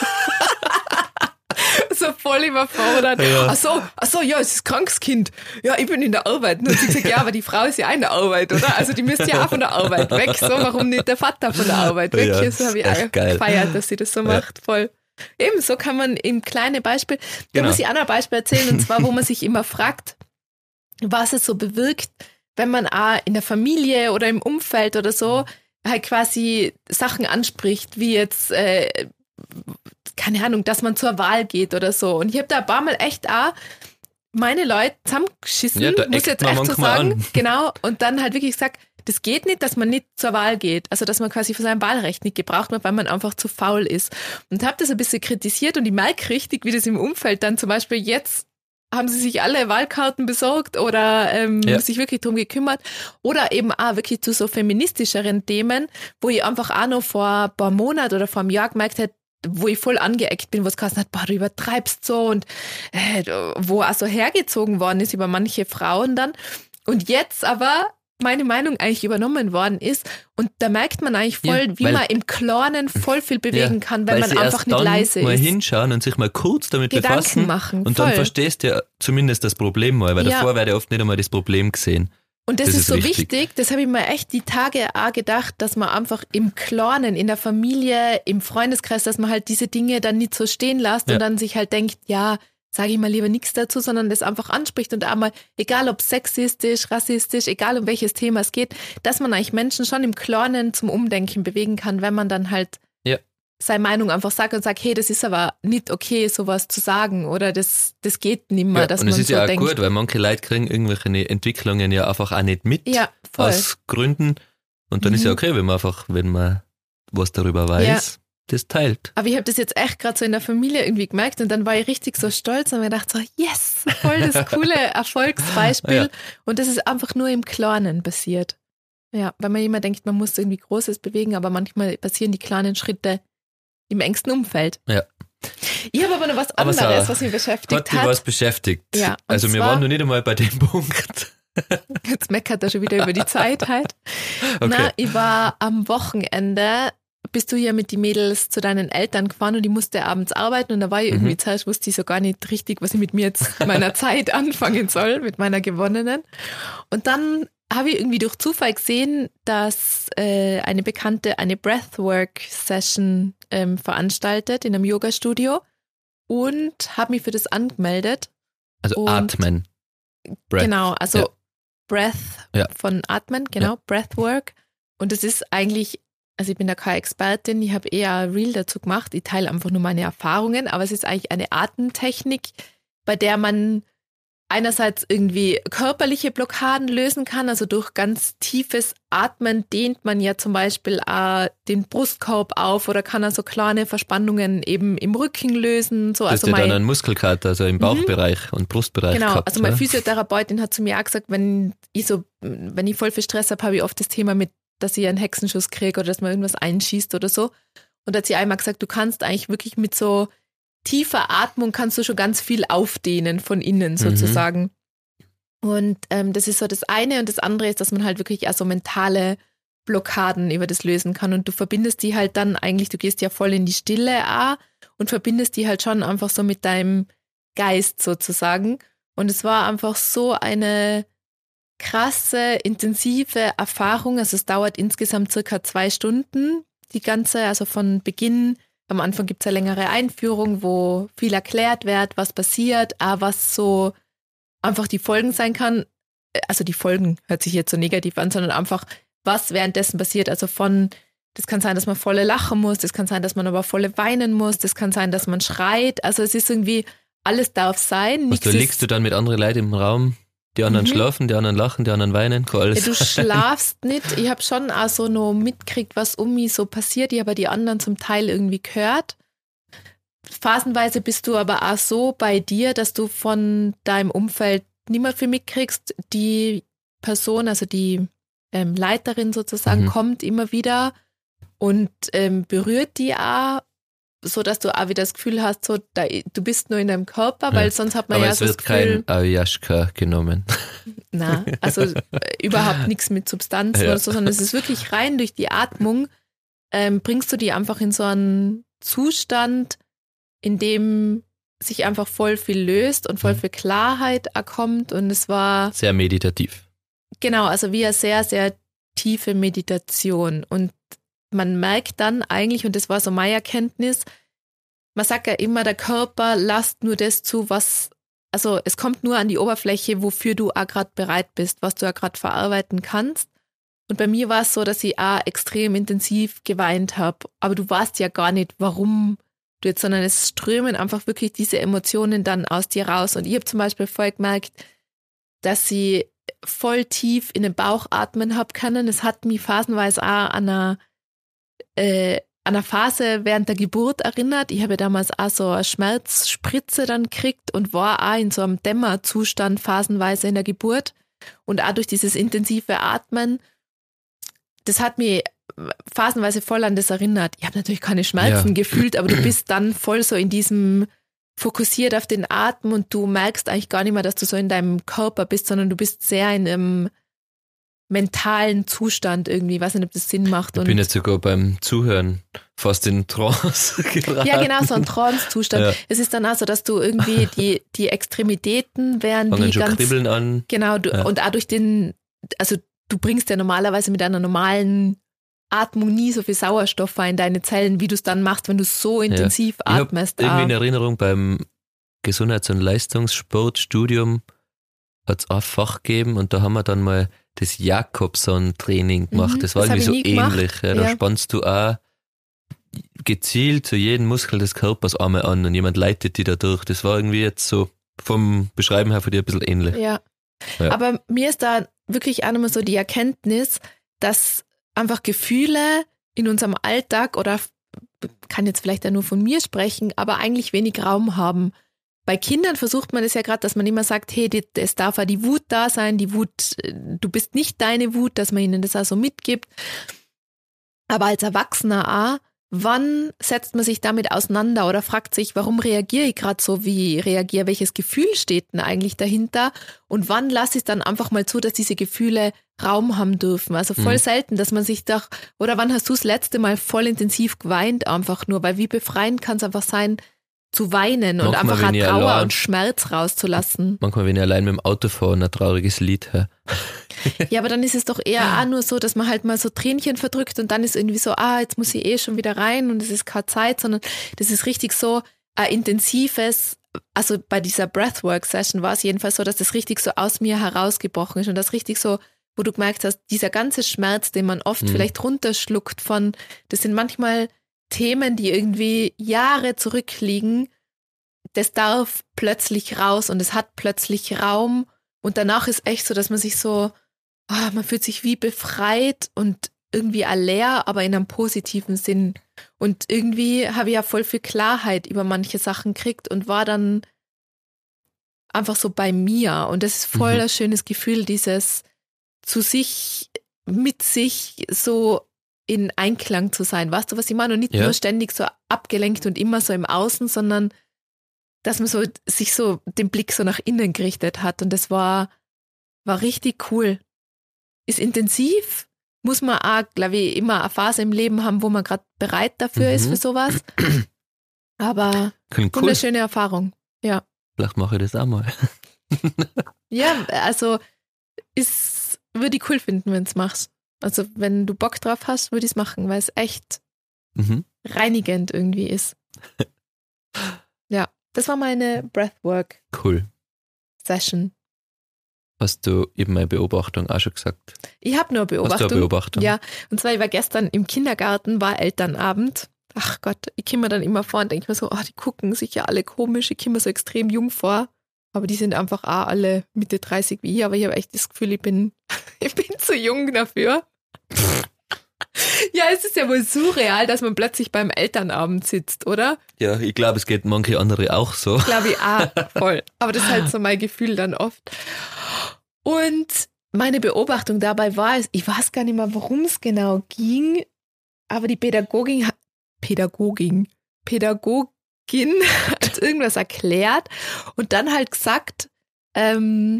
So voll überfordert. Ja. Ach so, ach so, ja, es ist krankes Kind. Ja, ich bin in der Arbeit. Und sie gesagt, ja, aber die Frau ist ja auch in der Arbeit, oder? Also die müsste ja auch von der Arbeit weg. So, warum nicht der Vater von der Arbeit weg? Ja, das habe ich auch geil. gefeiert, dass sie das so ja. macht. Voll. Eben, so kann man im kleinen Beispiel, da genau. muss ich auch noch ein Beispiel erzählen, und zwar, wo man sich immer fragt, was es so bewirkt, wenn man auch in der Familie oder im Umfeld oder so halt quasi Sachen anspricht, wie jetzt, äh, keine Ahnung, dass man zur Wahl geht oder so. Und ich habe da ein paar Mal echt auch meine Leute zusammengeschissen, ja, muss ich jetzt echt so sagen. An. Genau, und dann halt wirklich gesagt, das geht nicht, dass man nicht zur Wahl geht. Also, dass man quasi für sein Wahlrecht nicht gebraucht wird, weil man einfach zu faul ist. Und habe das ein bisschen kritisiert und ich merke richtig, wie das im Umfeld dann zum Beispiel jetzt haben sie sich alle Wahlkarten besorgt oder ähm, ja. sich wirklich drum gekümmert. Oder eben auch wirklich zu so feministischeren Themen, wo ich einfach auch noch vor ein paar Monaten oder vor einem Jahr gemerkt hätte, wo ich voll angeeckt bin, wo es geheißen hat, boah, du übertreibst so und äh, wo auch so hergezogen worden ist über manche Frauen dann. Und jetzt aber meine Meinung eigentlich übernommen worden ist und da merkt man eigentlich voll, ja, wie man im Kleinen voll viel bewegen ja, kann, wenn man einfach nicht leise ist. Mal hinschauen und sich mal kurz damit Gedanken befassen machen, und voll. Dann verstehst du ja zumindest das Problem mal, weil ja. davor werde ja oft nicht einmal das Problem gesehen. Und das, das ist, ist so wichtig, wichtig, das habe ich mir echt die Tage auch gedacht, dass man einfach im Kleinen, in der Familie, im Freundeskreis, dass man halt diese Dinge dann nicht so stehen lässt ja. und dann sich halt denkt, ja, sage ich mal lieber nichts dazu, sondern das einfach anspricht und einmal, egal ob sexistisch, rassistisch, egal um welches Thema es geht, dass man eigentlich Menschen schon im Kleinen zum Umdenken bewegen kann, wenn man dann halt ja. seine Meinung einfach sagt und sagt, hey, das ist aber nicht okay, sowas zu sagen oder das, das geht nicht mehr, ja, dass und man es ist so ja auch denkt. gut, weil manche Leute kriegen irgendwelche Entwicklungen ja einfach auch nicht mit ja, voll. aus Gründen und dann mhm. ist ja okay, wenn man einfach, wenn man was darüber weiß. das teilt. Aber ich habe das jetzt echt gerade so in der Familie irgendwie gemerkt und dann war ich richtig so stolz und mir gedacht so, yes, voll das coole Erfolgsbeispiel. Ja. Und das ist einfach nur im Kleinen passiert. Ja, weil man immer denkt, man muss irgendwie Großes bewegen, aber manchmal passieren die kleinen Schritte im engsten Umfeld. Ja. Ich habe aber noch was anderes, aber was mich beschäftigt hat. Hat dich was beschäftigt? Ja. Also wir waren noch nicht einmal bei dem Punkt. Jetzt meckert er schon wieder über die Zeit halt. Okay. Na, ich war am Wochenende, bist du hier mit den Mädels zu deinen Eltern gefahren und ich musste abends arbeiten und da war ich irgendwie mhm. zuerst, wusste ich so gar nicht richtig, was ich mit mir jetzt meiner Zeit anfangen soll, mit meiner gewonnenen. Und dann habe ich irgendwie durch Zufall gesehen, dass äh, eine Bekannte eine Breathwork-Session ähm, veranstaltet in einem Yoga-Studio und habe mich für das angemeldet. Also und Atmen. Breath. Genau, also ja. Breath ja. von Atmen, genau, ja. Breathwork. Und das ist eigentlich, also ich bin da keine Expertin, ich habe eher ein Reel dazu gemacht, ich teile einfach nur meine Erfahrungen, aber es ist eigentlich eine Atemtechnik, bei der man einerseits irgendwie körperliche Blockaden lösen kann, also durch ganz tiefes Atmen dehnt man ja zum Beispiel auch den Brustkorb auf oder kann also kleine Verspannungen eben im Rücken lösen. So, das also ist ja mein, dann ein Muskelkater, also im Bauchbereich mhm. und Brustbereich Genau, gehabt, also meine oder? Physiotherapeutin hat zu mir auch gesagt, wenn ich so, wenn ich voll viel Stress habe, habe ich oft das Thema mit, dass ich einen Hexenschuss kriege oder dass man irgendwas einschießt oder so. Und da hat sie einmal gesagt, du kannst eigentlich wirklich mit so tiefer Atmung kannst du schon ganz viel aufdehnen von innen sozusagen. Mhm. Und ähm, das ist so das eine und das andere ist, dass man halt wirklich also mentale Blockaden über das lösen kann und du verbindest die halt dann eigentlich, du gehst ja voll in die Stille auch und verbindest die halt schon einfach so mit deinem Geist sozusagen und es war einfach so eine krasse, intensive Erfahrung, also es dauert insgesamt circa zwei Stunden, die ganze, also von Beginn. Am Anfang gibt es eine längere Einführung, wo viel erklärt wird, was passiert, aber was so einfach die Folgen sein kann. Also die Folgen hört sich jetzt so negativ an, sondern einfach, was währenddessen passiert. Also von, das kann sein, dass man volle lachen muss, das kann sein, dass man aber volle weinen muss, das kann sein, dass man schreit. Also es ist irgendwie, alles darf sein. Was, da liegst du dann mit anderen Leuten im Raum? Die anderen mhm. schlafen, die anderen lachen, die anderen weinen, kann alles ja, du sein. schlafst nicht. Ich habe schon auch so noch mitgekriegt, was um mich so passiert. Ich habe die anderen zum Teil irgendwie gehört. Phasenweise bist du aber auch so bei dir, dass du von deinem Umfeld nicht mehr viel mitkriegst. Die Person, also die ähm, Leiterin sozusagen, mhm. kommt immer wieder und ähm, berührt die auch, so dass du auch wieder das Gefühl hast, so, da, du bist nur in deinem Körper, weil ja. sonst hat man aber ja es so wird das Gefühl, kein Ayahuasca genommen. Na, also äh, überhaupt nichts mit Substanzen ja. oder so, sondern es ist wirklich rein durch die Atmung, ähm, bringst du die einfach in so einen Zustand, in dem sich einfach voll viel löst und voll viel Klarheit erkommt und es war sehr meditativ. Genau, also wie eine sehr, sehr tiefe Meditation und man merkt dann eigentlich, und das war so meine Erkenntnis, man sagt ja immer, der Körper lasst nur das zu, was, also es kommt nur an die Oberfläche, wofür du auch gerade bereit bist, was du ja gerade verarbeiten kannst. Und bei mir war es so, dass ich auch extrem intensiv geweint habe, aber du weißt ja gar nicht, warum du jetzt, sondern es strömen einfach wirklich diese Emotionen dann aus dir raus. Und ich habe zum Beispiel voll gemerkt, dass ich voll tief in den Bauch atmen habe können. Es hat mich phasenweise auch an einer Äh, an einer Phase während der Geburt erinnert. Ich habe damals auch so eine Schmerzspritze dann gekriegt und war auch in so einem Dämmerzustand phasenweise in der Geburt und auch durch dieses intensive Atmen. Das hat mich phasenweise voll an das erinnert. Ich habe natürlich keine Schmerzen ja. gefühlt, aber du bist dann voll so in diesem fokussiert auf den Atem und du merkst eigentlich gar nicht mehr, dass du so in deinem Körper bist, sondern du bist sehr in einem mentalen Zustand irgendwie, ich weiß nicht, ob das Sinn macht. Ich und bin jetzt sogar beim Zuhören fast in Trance geraten. Ja, genau, so ein Trance-Zustand. Ja. Es ist dann auch so, dass du irgendwie die, die Extremitäten werden Fangen die schon ganz kribbeln an. Genau, du, ja. und auch durch den, also du bringst ja normalerweise mit einer normalen Atmung nie so viel Sauerstoff in deine Zellen, wie du es dann machst, wenn du so intensiv ja. atmest. Ich habe irgendwie in Erinnerung, beim Gesundheits- und Leistungssportstudium hat es ein Fach gegeben und da haben wir dann mal das Jakobson-Training gemacht. Mhm, das war das irgendwie so ähnlich. Ja, da ja. spannst du auch gezielt zu jedem Muskel des Körpers einmal an und jemand leitet die da durch. Das war irgendwie jetzt so vom Beschreiben her für dich ein bisschen ähnlich. Ja. ja. Aber mir ist da wirklich auch nochmal so die Erkenntnis, dass einfach Gefühle in unserem Alltag oder kann jetzt vielleicht ja nur von mir sprechen, aber eigentlich wenig Raum haben. Bei Kindern versucht man es ja gerade, dass man immer sagt, hey, es darf ja die Wut da sein, die Wut, du bist nicht deine Wut, dass man ihnen das auch so mitgibt. Aber als Erwachsener auch, wann setzt man sich damit auseinander oder fragt sich, warum reagiere ich gerade so, wie ich reagiere, welches Gefühl steht denn eigentlich dahinter und wann lasse ich es dann einfach mal zu, dass diese Gefühle Raum haben dürfen. Also voll mhm. selten, dass man sich doch, oder wann hast du das letzte Mal voll intensiv geweint einfach nur, weil wie befreiend kann es einfach sein, zu weinen und manchmal, einfach auch Trauer allein, und Schmerz rauszulassen. Manchmal, wenn ich allein mit dem Auto fahre und ein trauriges Lied höre. Ja, aber dann ist es doch eher auch nur so, dass man halt mal so Tränchen verdrückt und dann ist irgendwie so, ah, jetzt muss ich eh schon wieder rein und es ist keine Zeit, sondern das ist richtig so ein intensives, also bei dieser Breathwork-Session war es jedenfalls so, dass das richtig so aus mir herausgebrochen ist und das richtig so, wo du gemerkt hast, dieser ganze Schmerz, den man oft mhm. vielleicht runterschluckt von, das sind manchmal Themen, die irgendwie Jahre zurückliegen, das darf plötzlich raus und es hat plötzlich Raum und danach ist echt so, dass man sich so, oh, man fühlt sich wie befreit und irgendwie auch leer, aber in einem positiven Sinn. Und irgendwie habe ich ja voll viel Klarheit über manche Sachen gekriegt und war dann einfach so bei mir und das ist voll mhm. ein schönes Gefühl, dieses zu sich, mit sich so in Einklang zu sein. Weißt du, was ich meine? Und nicht ja. nur ständig so abgelenkt und immer so im Außen, sondern dass man so sich so den Blick so nach innen gerichtet hat. Und das war, war richtig cool. Ist intensiv, muss man auch, glaube ich, immer eine Phase im Leben haben, wo man gerade bereit dafür mhm. ist für sowas. Aber cool. Wunderschöne Erfahrung. Ja. Vielleicht mache ich das auch mal. Ja, also ist, würde ich cool finden, wenn du es machst. Also wenn du Bock drauf hast, würde ich es machen, weil es echt mhm. reinigend irgendwie ist. Ja, das war meine Breathwork cool. Session. Hast du eben meine Beobachtung auch schon gesagt? Ich habe nur Beobachtung. Hast du eine Beobachtung? Ja, und zwar, ich war gestern im Kindergarten, war Elternabend. Ach Gott, ich komme mir dann immer vor und denke mir so, oh, die gucken sich ja alle komisch, ich komme mir so extrem jung vor. Aber die sind einfach auch alle Mitte dreißig wie ich, aber ich habe echt das Gefühl, ich bin, ich bin zu jung dafür. Ja, es ist ja wohl surreal, dass man plötzlich beim Elternabend sitzt, oder? Ja, ich glaube, es geht manche andere auch so. Glaube ich auch, voll. Aber das ist halt so mein Gefühl dann oft. Und meine Beobachtung dabei war, ich weiß gar nicht mehr, worum es genau ging, aber die Pädagogin, Pädagogin, Pädagogin hat irgendwas erklärt und dann halt gesagt, ähm,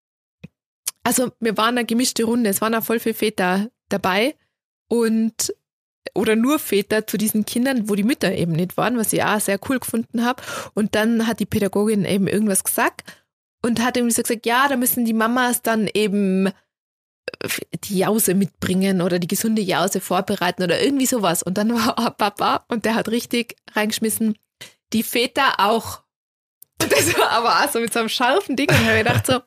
also wir waren eine gemischte Runde, es waren auch voll viele Väter dabei und oder nur Väter zu diesen Kindern, wo die Mütter eben nicht waren, was ich auch sehr cool gefunden habe. Und dann hat die Pädagogin eben irgendwas gesagt und hat irgendwie so gesagt, ja, da müssen die Mamas dann eben die Jause mitbringen oder die gesunde Jause vorbereiten oder irgendwie sowas. Und dann war ein Papa und der hat richtig reingeschmissen, die Väter auch. Und das war aber auch so mit so einem scharfen Ding und ich habe gedacht so,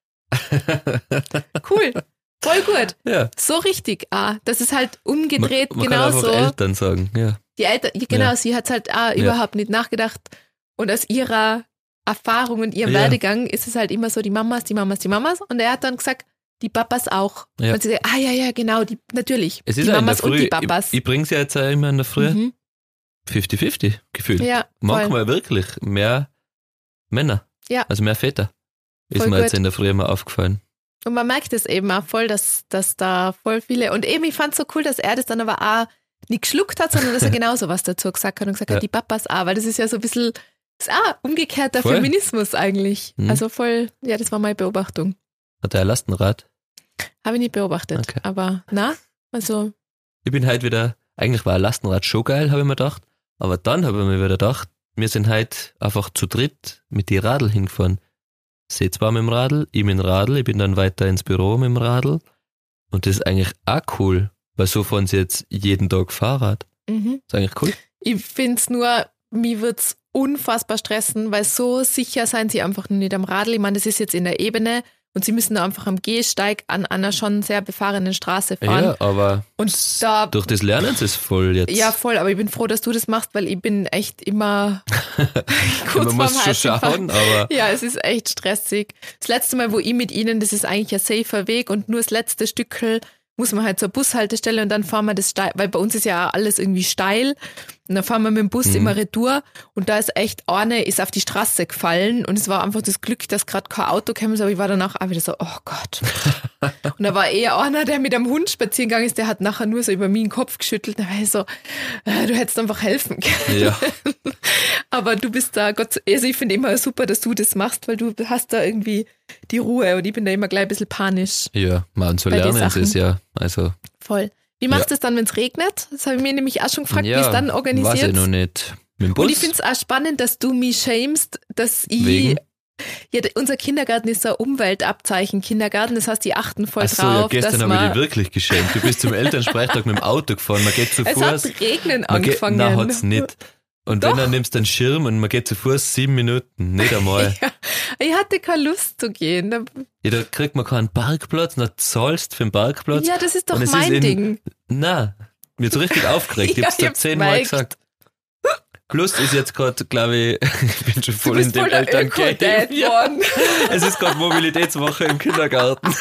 cool, voll gut. Ja. So richtig, ah, das ist halt umgedreht man, man genauso. Man kann einfach Eltern sagen, ja. Die Eltern, genau, ja. Sie hat halt auch ja. überhaupt nicht nachgedacht und aus ihrer Erfahrung und ihrem ja. Werdegang ist es halt immer so, die Mamas, die Mamas, die Mamas und er hat dann gesagt, die Papas auch. Ja. Und sie sagt, ah ja, ja, genau, die, natürlich, es ist die ja Mamas Früh, und die Papas. Ich, ich bringe es ja jetzt auch immer in der Früh Mhm. fünfzig fünfzig gefühlt. Ja, manchmal wirklich mehr Männer, ja. also mehr Väter. Ist Voll mir gut. jetzt in der Früh immer aufgefallen. Und man merkt es eben auch voll, dass, dass da voll viele, und eben, ich fand es so cool, dass er das dann aber auch nicht geschluckt hat, sondern dass er genauso was dazu gesagt hat und gesagt Ja. hat, die Papas auch, weil das ist ja so ein bisschen, das ist auch umgekehrter Voll. Feminismus eigentlich. Mhm. Also voll, ja, das war meine Beobachtung. Hat er ein Lastenrad? Habe ich nicht beobachtet, Okay. aber na, also, Ich bin halt wieder, eigentlich war ein Lastenrad schon geil, habe ich mir gedacht, aber dann habe ich mir wieder gedacht, wir sind halt einfach zu dritt mit die Radl hingefahren. Sie zwar mit dem Radl, ich mit dem Radl, ich bin dann weiter ins Büro mit dem Radl und das ist eigentlich auch cool, weil so fahren sie jetzt jeden Tag Fahrrad. mhm. Das ist eigentlich cool. Ich finde es nur, mir wird es unfassbar stressen, weil so sicher seien sie einfach nicht am Radl. Ich meine, das ist jetzt in der Ebene und sie müssen da einfach am Gehsteig an einer schon sehr befahrenen Straße fahren. Ja, aber Und da, durch das Lernen ist es voll jetzt. ja, voll, aber ich bin froh, dass du das machst, weil ich bin echt immer kurz Man muss vorm schon Herzinfarkt. schauen, aber Ja, es ist echt stressig. Das letzte Mal, wo ich mit ihnen, das ist eigentlich ein safer Weg und nur das letzte Stückel, muss man halt zur Bushaltestelle und dann fahren wir das steil, weil bei uns ist ja alles irgendwie steil und dann fahren wir mit dem Bus mhm. immer retour und da ist echt eine ist auf die Straße gefallen und es war einfach das Glück, dass gerade kein Auto kam, aber ich war danach auch wieder so, oh Gott. Und da war eher einer, der mit einem Hund spazieren gegangen ist, der hat nachher nur so über mich den Kopf geschüttelt, da war ich so, äh, du hättest einfach helfen können. Ja. Aber du bist da, Gott, also ich finde immer super, dass du das machst, weil du hast da irgendwie die Ruhe und ich bin da immer gleich ein bisschen panisch. Ja, man zu lernen ist es ja, also. Voll. Wie machst du ja. es dann, wenn es regnet? Das habe ich mir nämlich auch schon gefragt, ja, wie es dann organisiert. Weiß ich noch nicht. Mit dem Bus? Und ich finde es auch spannend, dass du mich shamest, dass ich... Wegen? Ja, unser Kindergarten ist so ein Umweltabzeichen Kindergarten, das heißt, die achten voll Ach so, drauf. ja, gestern dass habe ich dich wirklich geschämt. Du bist zum Elternsprechtag mit dem Auto gefahren, man geht zu es Fuß. Es hat regnen man geht, angefangen. Nein, hat es nicht. Und Doch. wenn, dann nimmst du einen Schirm und man geht zu Fuß sieben Minuten, nicht einmal. Ja, ich hatte keine Lust zu gehen. Da, ja, da kriegt man keinen Parkplatz, dann zahlst für den Parkplatz. ja, das ist doch und mein ist Ding. In, nein, mir hat so richtig aufgeregt. Ja, ich hab's ich da hab's zehnmal gemerkt. gesagt. Plus ist jetzt gerade, glaube ich, ich bin schon voll Du bist in dem voll der Elterngame. Öko-Dad geworden. Es ist gerade Mobilitätswoche im Kindergarten.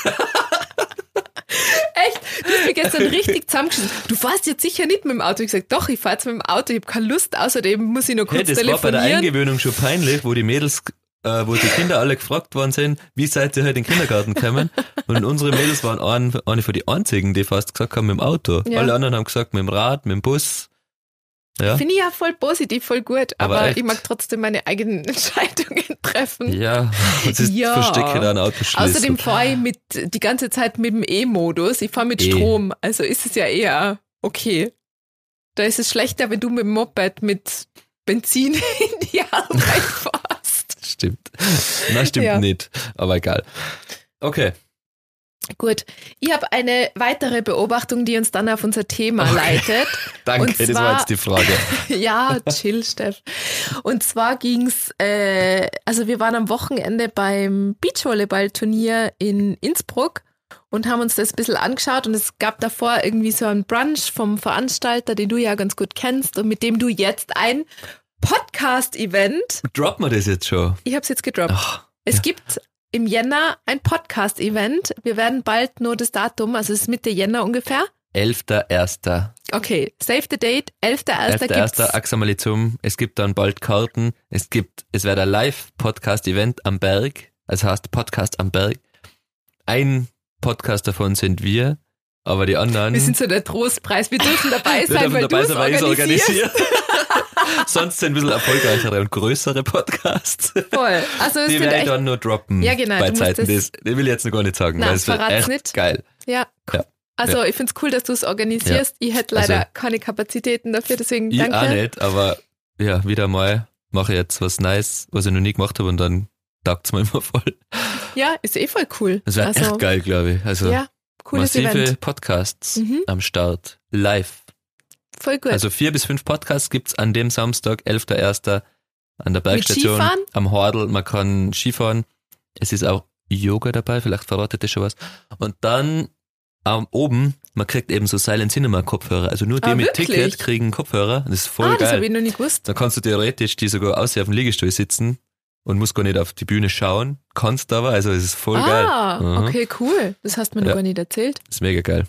Echt? Du hast mich gestern richtig zusammengeschissen. Du fährst jetzt sicher nicht mit dem Auto. Ich gesagt, doch, ich fahr jetzt mit dem Auto, ich habe keine Lust, außerdem muss ich noch kurz Hey, das telefonieren. war bei der Eingewöhnung schon peinlich, wo die Mädels, äh, wo die Kinder alle gefragt worden sind, wie seid ihr heute in den Kindergarten gekommen? Und unsere Mädels waren ein, eine von den einzigen, die fast gesagt haben, mit dem Auto. Ja. Alle anderen haben gesagt, mit dem Rad, mit dem Bus. Ja, Finde ich ja voll positiv, voll gut, Aber aber echt. ich mag trotzdem meine eigenen Entscheidungen treffen. ja das ist Ja. Verstecke da ein Autoschlüssel. Außerdem fahre ich mit, die ganze Zeit mit dem E-Modus. Ich fahre mit E. Strom, also ist es ja eher okay. Da ist es schlechter, wenn du mit dem Moped mit Benzin in die Arbeit fährst. Stimmt. Na, stimmt Ja. nicht. Aber egal. Okay. Gut, ich habe eine weitere Beobachtung, die uns dann auf unser Thema Okay. leitet. Danke, Und das war zwar- jetzt die Frage. Ja, chill, Steff. Und zwar ging's, äh, also wir waren am Wochenende beim Beachvolleyball-Turnier in Innsbruck und haben uns das ein bisschen angeschaut und es gab davor irgendwie so einen Brunch vom Veranstalter, den du ja ganz gut kennst und mit dem du jetzt ein Podcast-Event, Droppen wir das jetzt schon? ich habe es jetzt gedroppt, Ach, es ja. gibt im Jänner ein Podcast-Event, wir werden bald nur das Datum, also es ist Mitte Jänner ungefähr. elfter erster Okay, save the date, elfter erster elfter gibt's. erster Achse mal zum. Es gibt dann bald Karten. Es gibt, es wird ein Live-Podcast-Event am Berg. Also heißt Podcast am Berg. Ein Podcast davon sind wir, aber die anderen. Wir sind so der Trostpreis. Wir dürfen dabei wir sein, dürfen weil dabei du es sein, weil ich es organisierst. organisiere. Sonst sind ein bisschen erfolgreichere und größere Podcasts. Voll. Also es Die sind werde ich echt, dann nur droppen. Ja, genau, Bei du musst Zeiten. das- Das, das will ich jetzt noch gar nicht sagen, Nein, weil es wird verrat's echt nicht. geil. ja. Ja. Also ich finde es cool, dass du es organisierst. Ich hätte leider Also- keine Kapazitäten dafür, deswegen Ich danke. auch nicht, aber ja, wieder mal mache ich jetzt was Nice, was ich noch nie gemacht habe und dann taugt's mir immer voll. Ja, ist eh voll cool. Das wäre also, echt geil, glaube ich. Also Ja, cooles massive Event. Podcasts Mhm. am Start, live. Voll gut. Also vier bis fünf Podcasts gibt's an dem Samstag, elfter erster an der Bergstation Skifahren? am Hordel. Man kann Skifahren. Es ist auch Yoga dabei, vielleicht verratet das schon was. Und dann ähm, oben, man kriegt eben so Silent Cinema Kopfhörer. Also nur die Ah, mit wirklich? Ticket kriegen Kopfhörer. Das ist voll ah, das habe geil. ich noch nie gewusst. Dann kannst du theoretisch die sogar aussehen auf dem Liegestuhl sitzen und musst gar nicht auf die Bühne schauen. Kannst aber, also es ist voll geil. Ah, Mhm. okay, cool. Das hast du mir noch Ja. gar nicht erzählt. Das ist mega geil.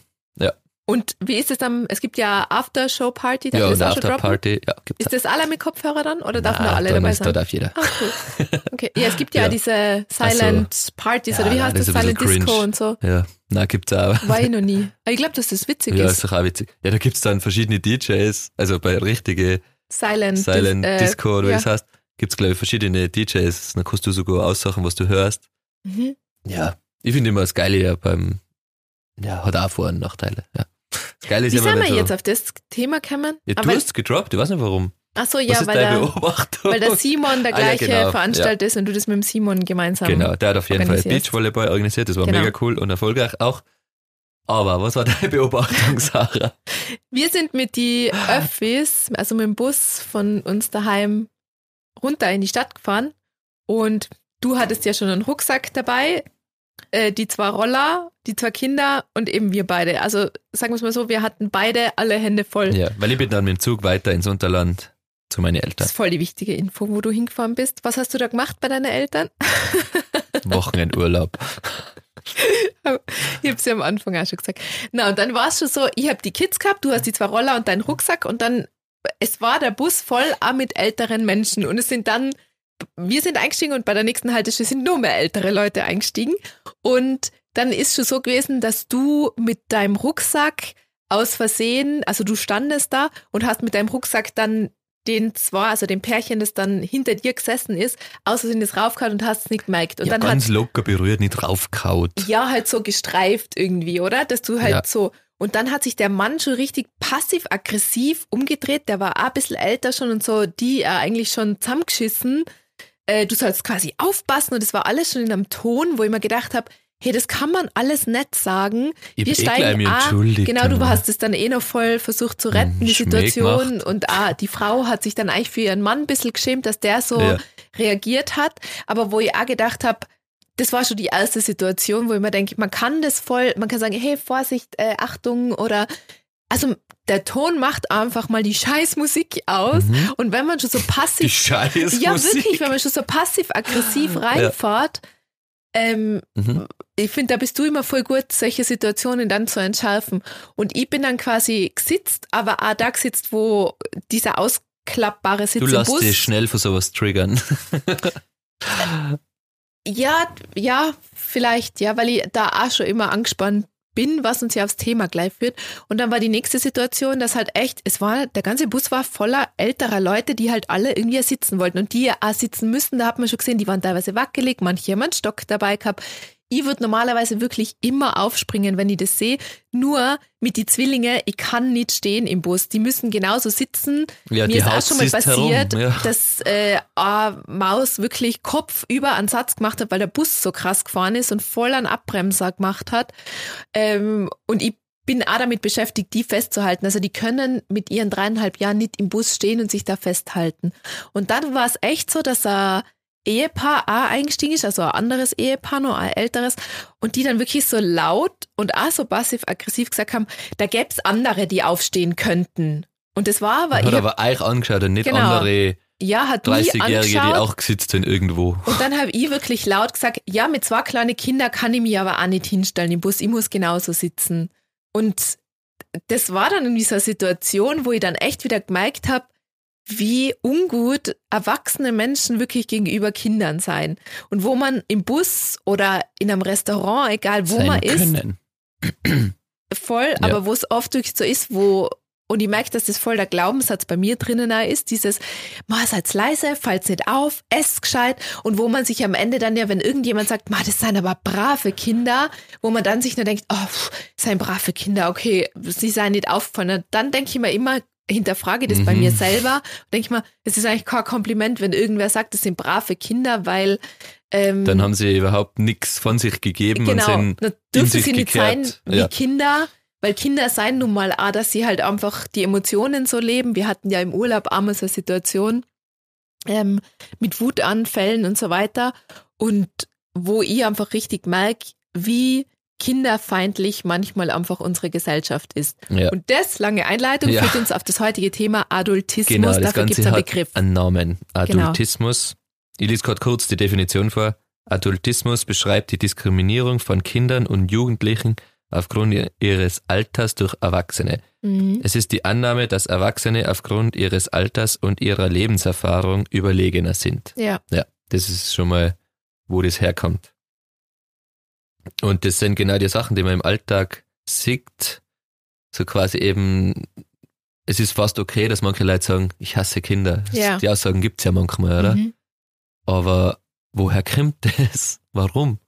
Und wie ist es dann? Es gibt ja After-Show-Party, darf Ja, ich und das auch schon droppen? Afterparty, ja, gibt's Ist das alle mit Kopfhörer dann oder darf Nein, da alle dann dabei ist, Da sein? darf jeder. Ah, cool. Okay. Ja, es gibt ja, Ja. diese Silent Parties Ja, oder wie nein, heißt das das? ist ein Silent bisschen Disco cringe. und so. Ja, na gibt's auch. War ich noch nie. Aber ich glaube, dass das witzig Ja, ist. ist doch auch witzig. Ja, da gibt's dann verschiedene D Js, also bei richtige Silent, Silent Dis- äh, Disco oder wie ja. das heißt, gibt's glaube ich verschiedene D Js, dann kannst du sogar aussuchen, was du hörst. Mhm. Ja, ich finde immer das Geile ja beim, ja, hat auch Vor- und Nachteile, ja. Das Geile ist Wie ja sind immer, wir wenn so, jetzt auf das Thema gekommen? ja, Ah, du weil, hast gedroppt, ich weiß nicht warum. ach so, was ja, ist weil deine der, Beobachtung? weil der Simon der Ah, ja, gleiche genau, Veranstalter ist und du das mit dem Simon gemeinsam. Genau, der hat auf jeden Fall organisierst. Beachvolleyball organisiert, das war Genau. mega cool und erfolgreich auch. Aber was war deine Beobachtung, Sarah? Wir sind mit die Öffis, also mit dem Bus von uns daheim runter in die Stadt gefahren und du hattest ja schon einen Rucksack dabei, äh, die zwei Roller, die zwei Kinder und eben wir beide. Also sagen wir es mal so, wir hatten beide alle Hände voll. Ja, weil ich bin dann mit dem Zug weiter ins Unterland zu meinen Das Eltern. ist voll die wichtige Info, wo du hingefahren bist. Was hast du da gemacht bei deinen Eltern? Wochenendurlaub. Ich habe es ja am Anfang auch schon gesagt. Na, und dann war es schon so, ich habe die Kids gehabt, du hast die zwei Roller und deinen Rucksack und dann, es war der Bus voll auch mit älteren Menschen und es sind dann, wir sind eingestiegen und bei der nächsten Haltestelle sind nur mehr ältere Leute eingestiegen und dann ist schon so gewesen, dass du mit deinem Rucksack aus Versehen, also du standest da und hast mit deinem Rucksack dann den zwar, also dem Pärchen, das dann hinter dir gesessen ist, aus Versehen das raufgehauen und hast es nicht gemerkt. Und ja, dann ganz hat, locker berührt, nicht raufgehauen. Ja, halt so gestreift irgendwie, oder? Dass du halt Ja. so, und dann hat sich der Mann schon richtig passiv-aggressiv umgedreht, der war auch ein bisschen älter schon und so, die er eigentlich schon zusammengeschissen. Äh, du sollst quasi aufpassen und das war alles schon in einem Ton, wo ich mir gedacht habe, hey, das kann man alles nett sagen. Ich Wir hab eh gleich steigen mich auch, entschuldigt, genau, du aber- hast es dann eh noch voll versucht zu retten, Hm, die Schmäh Situation. gemacht. Und ah, die Frau hat sich dann eigentlich für ihren Mann ein bisschen geschämt, dass der so Ja. reagiert hat. Aber wo ich auch gedacht habe, das war schon die erste Situation, wo ich mir denke, man kann das voll, man kann sagen, hey, Vorsicht, äh, Achtung oder, also der Ton macht einfach mal die Scheißmusik aus. Mhm. Und wenn man schon so Die passiv, Scheiße. ja wirklich, wenn man schon so passiv-aggressiv reinfährt, ähm, Mhm. ich finde, da bist du immer voll gut, solche Situationen dann zu entschärfen. Und ich bin dann quasi gesitzt, aber auch da gesitzt, wo dieser ausklappbare Sitz Du im lässt Bus. dich schnell für sowas triggern. Ja, ja, vielleicht, ja, weil ich da auch schon immer angespannt bin, was uns ja aufs Thema gleich führt. Und dann war die nächste Situation, dass halt echt, es war, der ganze Bus war voller älterer Leute, die halt alle irgendwie sitzen wollten und die ja auch sitzen müssen. Da hat man schon gesehen, die waren teilweise wackelig, manche haben einen Stock dabei gehabt. Ich würde normalerweise wirklich immer aufspringen, wenn ich das sehe. Nur mit die Zwillinge, ich kann nicht stehen im Bus. Die müssen genauso sitzen. Ja, Mir die ist auch Haut schon mal sitzt passiert, herum, ja. dass äh, eine Maus wirklich kopfüber einen Satz gemacht hat, weil der Bus so krass gefahren ist und voll einen Abbremser gemacht hat. Ähm, und ich bin auch damit beschäftigt, die festzuhalten. Also die können mit ihren dreieinhalb Jahren nicht im Bus stehen und sich da festhalten. Und dann war es echt so, dass er Ehepaar auch eingestiegen ist, also ein anderes Ehepaar, noch ein älteres, und die dann wirklich so laut und auch so passiv-aggressiv gesagt haben, da gäbe es andere, die aufstehen könnten. Und das war aber... Hat ich hab- aber euch angeschaut und nicht Genau. andere ja, hat mich dreißigjährige, die angeschaut. auch gesitzt sind irgendwo. Und dann habe ich wirklich laut gesagt, ja, mit zwei kleinen Kindern kann ich mich aber auch nicht hinstellen im Bus, ich muss genauso sitzen. Und das war dann in dieser Situation, wo ich dann echt wieder gemerkt habe, wie ungut erwachsene Menschen wirklich gegenüber Kindern sein. Und wo man im Bus oder in einem Restaurant, egal wo sein man ist, können. voll, Ja. aber wo es oft wirklich so ist, wo, und ich merke, dass das voll der Glaubenssatz bei mir drinnen auch ist, dieses, ma, seid leise, fallt's nicht auf, esst gescheit, und wo man sich am Ende dann ja, wenn irgendjemand sagt, ma, das sind aber brave Kinder, wo man dann sich nur denkt, oh, pff, das sind brave Kinder, okay, sie seien nicht aufgefallen, dann denke ich mir immer, hinterfrage das bei Mhm. mir selber und denke ich mir, es ist eigentlich kein Kompliment, wenn irgendwer sagt, das sind brave Kinder, weil ähm, Dann haben sie überhaupt nichts von sich gegeben genau, und sind dann in dürfte sich sie nicht sein gekehrt. wie Ja. Kinder, weil Kinder seien nun mal auch, dass sie halt einfach die Emotionen so leben. Wir hatten ja im Urlaub einmal so eine Situation ähm, mit Wutanfällen und so weiter und wo ich einfach richtig merke, wie kinderfeindlich manchmal einfach unsere Gesellschaft ist. Ja. Und das, lange Einleitung, Ja. führt uns auf das heutige Thema Adultismus. Genau, das Dafür gibt Ganze es einen hat Begriff. einen Namen. Genau. Adultismus. Ich lese gerade kurz die Definition vor. Adultismus beschreibt die Diskriminierung von Kindern und Jugendlichen aufgrund ihres Alters durch Erwachsene. Mhm. Es ist die Annahme, dass Erwachsene aufgrund ihres Alters und ihrer Lebenserfahrung überlegener sind. Ja, Ja, das ist schon mal, wo das herkommt. Und das sind genau die Sachen, die man im Alltag sieht. So quasi eben, es ist fast okay, dass manche Leute sagen, ich hasse Kinder. Ja. Die Aussagen gibt's ja manchmal, oder? Mhm. Aber woher kommt das? Warum?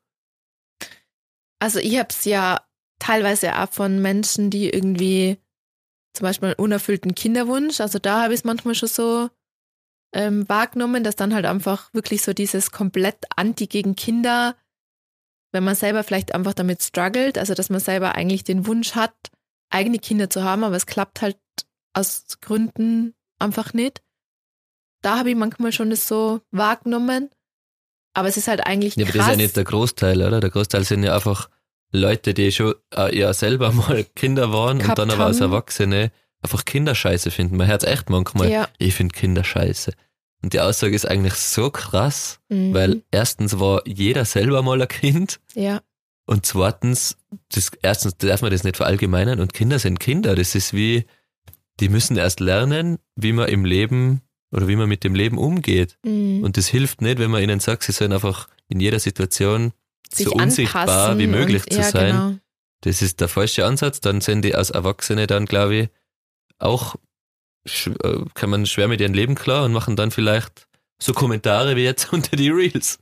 Also ich habe es ja teilweise auch von Menschen, die irgendwie zum Beispiel einen unerfüllten Kinderwunsch, also da habe ich es manchmal schon so ähm, wahrgenommen, dass dann halt einfach wirklich so dieses komplett Anti gegen Kinder, wenn man selber vielleicht einfach damit struggelt, also dass man selber eigentlich den Wunsch hat, eigene Kinder zu haben, aber es klappt halt aus Gründen einfach nicht. Da habe ich manchmal schon das so wahrgenommen, aber es ist halt eigentlich Ja, aber krass. das ist ja nicht der Großteil, oder? Der Großteil sind ja einfach Leute, die schon äh, ja selber mal Kinder waren Gehabt und dann aber als haben. Erwachsene einfach Kinderscheiße finden. Man hört es echt manchmal, Ja. ich finde Kinderscheiße. Und die Aussage ist eigentlich so krass, Mhm. weil erstens war jeder selber mal ein Kind Ja, Und zweitens, das, erstens darf man das nicht verallgemeinern und Kinder sind Kinder. Das ist wie, die müssen erst lernen, wie man im Leben oder wie man mit dem Leben umgeht. Mhm. Und das hilft nicht, wenn man ihnen sagt, sie sollen einfach in jeder Situation sich so unsichtbar wie möglich und, zu ja, sein. Genau. Das ist der falsche Ansatz. Dann sind die als Erwachsene dann, glaube ich, auch, kann man schwer mit ihrem Leben klar und machen dann vielleicht so Kommentare wie jetzt unter die Reels.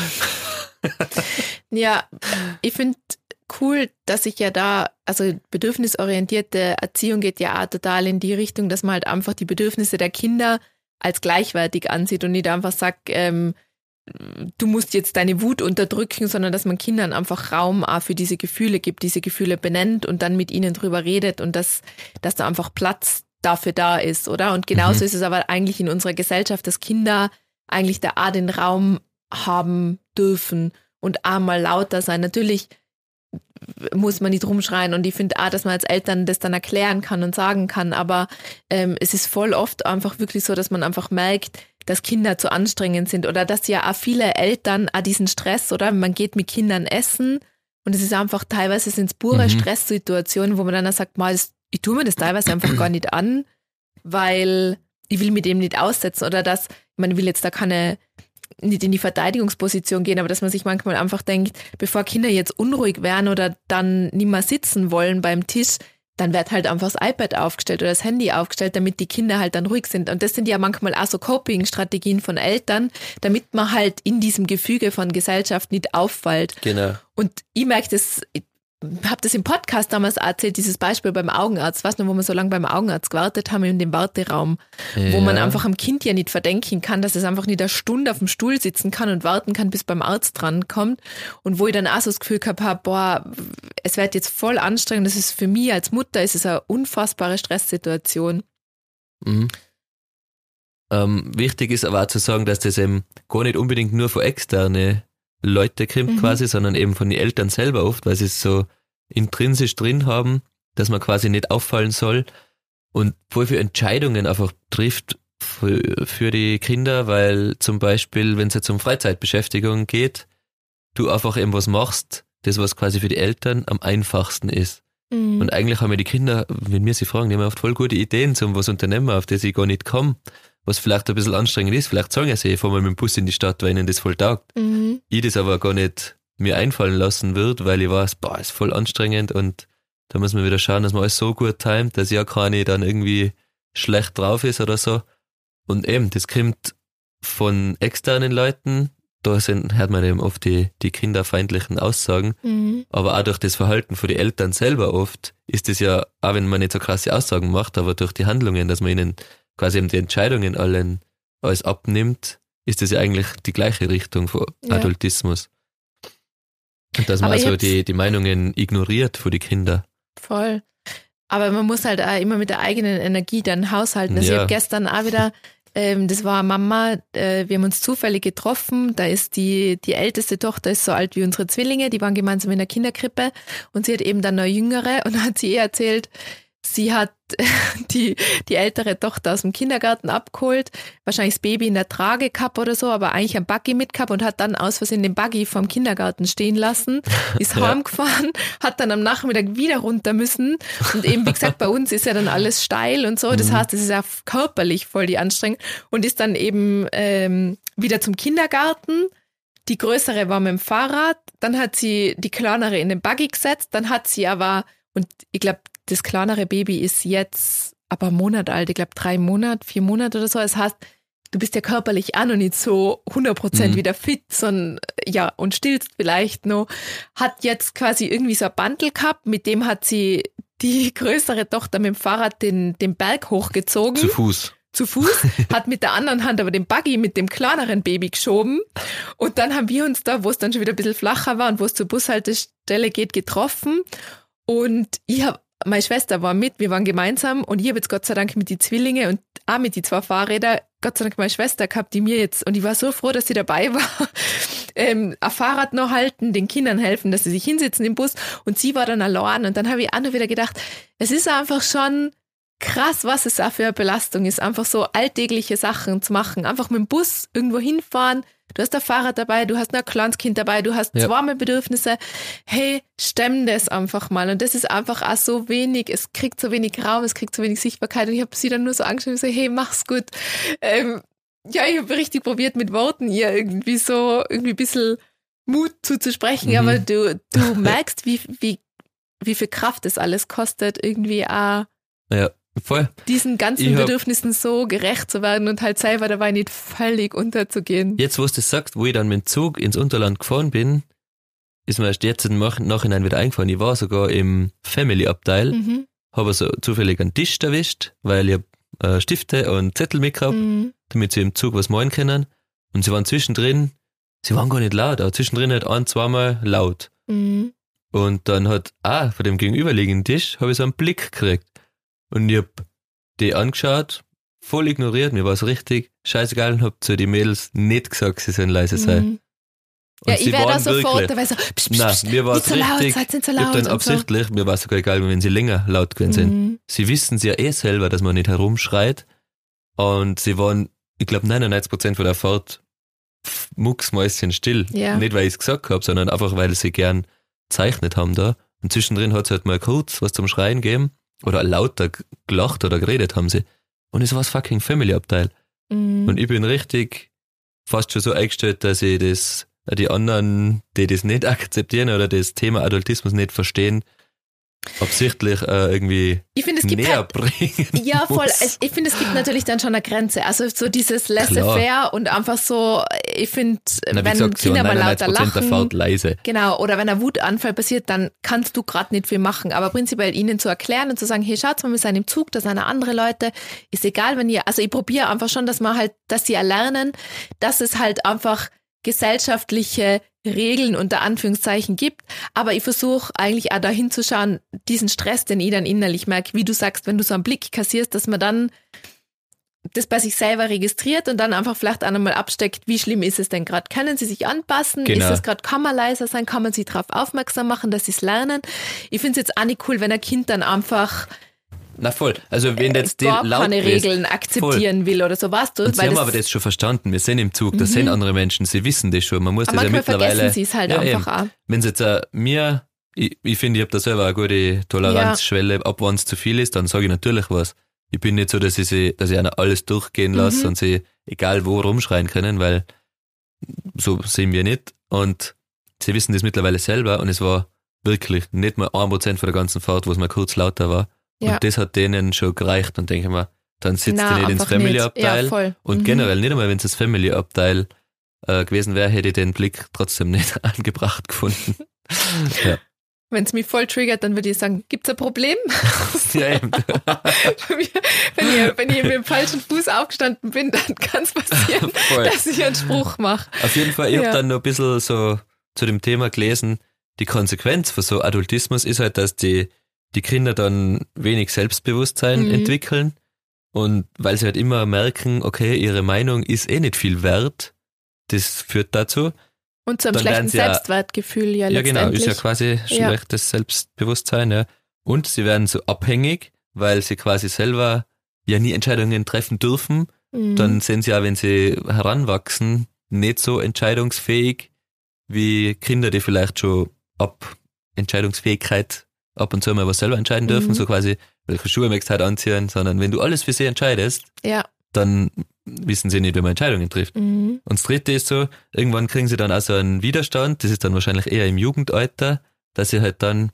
Ja, ich finde cool, dass ich ja da, also bedürfnisorientierte Erziehung geht ja auch total in die Richtung, dass man halt einfach die Bedürfnisse der Kinder als gleichwertig ansieht und nicht einfach sagt, ähm, du musst jetzt deine Wut unterdrücken, sondern dass man Kindern einfach Raum auch für diese Gefühle gibt, diese Gefühle benennt und dann mit ihnen drüber redet und dass, dass da einfach Platz dafür da ist, oder? Und genauso mhm. ist es aber eigentlich in unserer Gesellschaft, dass Kinder eigentlich da auch den Raum haben dürfen und auch mal lauter sein. Natürlich muss man nicht rumschreien und ich finde auch, dass man als Eltern das dann erklären kann und sagen kann, aber ähm, es ist voll oft einfach wirklich so, dass man einfach merkt, dass Kinder zu anstrengend sind oder dass ja auch viele Eltern auch diesen Stress, oder? Man geht mit Kindern essen und es ist einfach teilweise sind es pure mhm. Stresssituationen, wo man dann auch sagt, mal, ich tue mir das teilweise einfach gar nicht an, weil ich will mit dem nicht aussetzen oder dass, man will jetzt da keine nicht in die Verteidigungsposition gehen, aber dass man sich manchmal einfach denkt, bevor Kinder jetzt unruhig werden oder dann nicht mehr sitzen wollen beim Tisch, dann wird halt einfach das iPad aufgestellt oder das Handy aufgestellt, damit die Kinder halt dann ruhig sind. Und das sind ja manchmal auch so Coping-Strategien von Eltern, damit man halt in diesem Gefüge von Gesellschaft nicht auffällt. Genau. Und ich merke das, ich habe das im Podcast damals erzählt, dieses Beispiel beim Augenarzt, weißt du, wo wir so lange beim Augenarzt gewartet haben in dem Warteraum, ja. wo man einfach am Kind ja nicht verdenken kann, dass es einfach nicht eine Stunde auf dem Stuhl sitzen kann und warten kann, bis beim Arzt drankommt. Und wo ich dann auch so das Gefühl gehabt habe, boah, es wird jetzt voll anstrengend, das ist für mich als Mutter, ist es eine unfassbare Stresssituation. Mhm. Ähm, wichtig ist aber auch zu sagen, dass das eben gar nicht unbedingt nur von externe Leute kommt mhm. quasi, sondern eben von den Eltern selber oft, weil sie es so intrinsisch drin haben, dass man quasi nicht auffallen soll und voll für Entscheidungen einfach trifft für, für die Kinder, weil zum Beispiel, wenn es jetzt um Freizeitbeschäftigung geht, du einfach eben was machst, das was quasi für die Eltern am einfachsten ist. Mhm. Und eigentlich haben ja die Kinder, wenn wir sie fragen, die haben oft voll gute Ideen zum was unternehmen, auf das ich gar nicht komme, was vielleicht ein bisschen anstrengend ist. Vielleicht sagen sie, ich fahre mal mit dem Bus in die Stadt, weil ihnen das voll taugt. Mhm. Ich das aber gar nicht mir einfallen lassen wird, weil ich weiß, boah, ist voll anstrengend und da muss man wieder schauen, dass man alles so gut timet, dass ja keine dann irgendwie schlecht drauf ist oder so. Und eben, das kommt von externen Leuten, da sind, hört man eben oft die, die kinderfeindlichen Aussagen, mhm. aber auch durch das Verhalten von den Eltern selber oft ist das ja, auch wenn man nicht so krasse Aussagen macht, aber durch die Handlungen, dass man ihnen quasi eben die Entscheidungen allen alles abnimmt, ist das ja eigentlich die gleiche Richtung von ja. Adultismus. Und dass man aber also die, die Meinungen ignoriert von den Kindern. Voll. Aber man muss halt auch immer mit der eigenen Energie dann haushalten. Also ja. Ich habe gestern auch wieder, ähm, das war Mama, äh, wir haben uns zufällig getroffen, da ist die, die älteste Tochter ist so alt wie unsere Zwillinge, die waren gemeinsam in der Kinderkrippe und sie hat eben dann eine jüngere und hat sie ihr erzählt, sie hat die, die ältere Tochter aus dem Kindergarten abgeholt, wahrscheinlich das Baby in der Trage gehabt oder so, aber eigentlich ein Buggy mitgehabt und hat dann aus Versehen den Buggy vom Kindergarten stehen lassen, ist ja. heimgefahren, hat dann am Nachmittag wieder runter müssen und eben, wie gesagt, bei uns ist ja dann alles steil und so, das mhm. heißt, es ist ja körperlich voll die Anstrengung und ist dann eben ähm, wieder zum Kindergarten. Die Größere war mit dem Fahrrad, dann hat sie die Kleinere in den Buggy gesetzt, dann hat sie aber, und ich glaube, das kleinere Baby ist jetzt aber einen Monat alt, ich glaube drei Monate, vier Monate oder so. Das heißt, du bist ja körperlich auch noch nicht so hundert Prozent mhm. wieder fit, sondern ja, und stillst vielleicht noch. Hat jetzt quasi irgendwie so ein Bandel gehabt, mit dem hat sie die größere Tochter mit dem Fahrrad den, den Berg hochgezogen. Zu Fuß. Zu Fuß, hat mit der anderen Hand aber den Buggy mit dem kleineren Baby geschoben und dann haben wir uns da, wo es dann schon wieder ein bisschen flacher war und wo es zur Bushaltestelle geht, getroffen und ich habe meine Schwester war mit, wir waren gemeinsam und ich habe jetzt Gott sei Dank mit die Zwillinge und auch mit die zwei Fahrräder, Gott sei Dank meine Schwester gehabt, die mir jetzt, und ich war so froh, dass sie dabei war, ähm, ein Fahrrad noch halten, den Kindern helfen, dass sie sich hinsetzen im Bus und sie war dann allein und dann habe ich auch noch wieder gedacht, es ist einfach schon krass, was es auch für eine Belastung ist, einfach so alltägliche Sachen zu machen, einfach mit dem Bus irgendwo hinfahren, du hast ein Fahrrad dabei, du hast ein kleines Kind dabei, du hast Ja. zweimal Bedürfnisse. Hey, stemm das einfach mal. Und das ist einfach auch so wenig, es kriegt so wenig Raum, es kriegt so wenig Sichtbarkeit. Und ich habe sie dann nur so angeschaut und so, hey, mach's gut. Ähm, ja, ich habe richtig probiert, mit Worten ihr irgendwie so, irgendwie ein bisschen Mut zuzusprechen, Mhm. aber du, du merkst, wie, wie, wie viel Kraft das alles kostet, irgendwie auch Ja, voll. diesen ganzen Ich hab- Bedürfnissen so gerecht zu werden und halt selber dabei nicht völlig unterzugehen. Jetzt, wo du das sagst, wo ich dann mit dem Zug ins Unterland gefahren bin, ist mir erst jetzt im Nach- Nachhinein wieder eingefallen. Ich war sogar im Family-Abteil, Mhm. habe so zufällig einen Tisch erwischt, weil ich hab, äh, Stifte und Zettel mitgehabt, Mhm. damit sie im Zug was malen können. Und sie waren zwischendrin, sie waren gar nicht laut, aber zwischendrin halt ein-, zweimal laut. Mhm. Und dann hat auch von dem gegenüberliegenden Tisch habe ich so einen Blick gekriegt. Und ich hab die angeschaut, voll ignoriert, mir war es richtig scheißegal und hab zu den Mädels nicht gesagt, sie sollen leise sein. Mhm. Und Ja, sie ich wäre da waren sofort, wirklich- da wäre so, psch, psch, Nein, psch, mir war nicht es so laut, richtig, seid nicht so ich laut. hab dann und so. absichtlich, mir war es sogar egal, wenn sie länger laut gewesen sind. Mhm. Sie wissen ja eh selber, dass man nicht herumschreit. Und sie waren, ich glaube, neunundneunzig Prozent von der Fahrt mucksmäuschen still. Ja. Nicht, weil ich es gesagt habe, sondern einfach, weil sie gern zeichnet haben da. Und zwischendrin hat es halt mal kurz was zum Schreien gegeben. Oder lauter g- gelacht oder geredet haben sie. Und es war das fucking Family-Abteil. Mhm. Und ich bin richtig fast schon so eingestellt, dass ich das, die anderen, die das nicht akzeptieren oder das Thema Adultismus nicht verstehen, absichtlich äh, irgendwie Ich finde, es gibt näher halt, bringen ja, voll. muss. Es- Ich finde, es gibt natürlich dann schon eine Grenze. Also so dieses Laissez-faire und einfach so, ich finde, Na, wie wenn gesagt, sie Kinder waren mal lauter neunundneunzig Prozent der lachen, Fahrt leise. genau, oder wenn ein Wutanfall passiert, dann kannst du gerade nicht viel machen. Aber prinzipiell ihnen zu erklären und zu sagen, hey, schaut mal, wir sind im Zug, da sind andere Leute, ist egal, wenn ihr, also ich probiere einfach schon, dass man halt, dass sie erlernen, dass es halt einfach gesellschaftliche Regeln unter Anführungszeichen gibt, aber ich versuche eigentlich auch da hinzuschauen, diesen Stress, den ich dann innerlich merke, wie du sagst, wenn du so einen Blick kassierst, dass man dann das bei sich selber registriert und dann einfach vielleicht auch nochmal absteckt, wie schlimm ist es denn gerade? Können sie sich anpassen? Genau. Ist es gerade, kann man leiser sein? Kann man sie darauf aufmerksam machen, dass sie es lernen? Ich finde es jetzt auch nicht cool, wenn ein Kind dann einfach Na voll, also wenn jetzt die gar laut keine gewesen- Regeln akzeptieren will oder so, weißt du? Und sie Weil haben das, aber das schon verstanden, wir sind im Zug, das sind andere Menschen, sie wissen das schon, man muss aber das ja manchmal mittlerweile... vergessen sie es halt ja, einfach eben. auch. Wenn es jetzt äh, mir, ich, ich finde, ich habe da selber eine gute Toleranzschwelle, ab wann es zu viel ist, dann sage ich natürlich was. Ich bin nicht so, dass ich sie, dass ich einer alles durchgehen lasse Mhm. und sie egal wo rumschreien können, weil so sind wir nicht. Und sie wissen das mittlerweile selber und es war wirklich nicht mal ein Prozent von der ganzen Fahrt, wo es mal kurz lauter war. Ja. Und das hat denen schon gereicht und denke mir, dann sitzt Na, ihr nicht ins einfach nicht. Family-Abteil. Ja, voll. Und Mhm. generell nicht einmal, wenn es das Family-Abteil äh, gewesen wäre, hätte ich den Blick trotzdem nicht angebracht gefunden. ja. Wenn es mich voll triggert, dann würde ich sagen, gibt's ein Problem? ja, eben. wenn, ich, wenn ich mit dem falschen Fuß aufgestanden bin, dann kann es passieren, Voll. dass ich einen Spruch mache. Auf jeden Fall, ich Ja. habe dann noch ein bisschen so zu dem Thema gelesen, die Konsequenz für so Adultismus ist halt, dass die, die Kinder dann wenig Selbstbewusstsein Mhm. entwickeln und weil sie halt immer merken, okay, ihre Meinung ist eh nicht viel wert, das führt dazu. Und zu einem Dann schlechten werden sie ja- Selbstwertgefühl ja Ja, genau, letztendlich. ist ja quasi Ja. schlechtes Selbstbewusstsein, ja. Und sie werden so abhängig, weil sie quasi selber ja nie Entscheidungen treffen dürfen. Mhm. Dann sind sie ja, wenn sie heranwachsen, nicht so entscheidungsfähig wie Kinder, die vielleicht schon ab Entscheidungsfähigkeit ab und zu mal was selber entscheiden dürfen, Mhm. so quasi, welche Schuhe möchtest du heute anziehen, sondern wenn du alles für sie entscheidest, Ja. dann wissen sie nicht, wie man Entscheidungen trifft. Mhm. Und das dritte ist so, irgendwann kriegen sie dann auch so einen Widerstand, das ist dann wahrscheinlich eher im Jugendalter, dass sie halt dann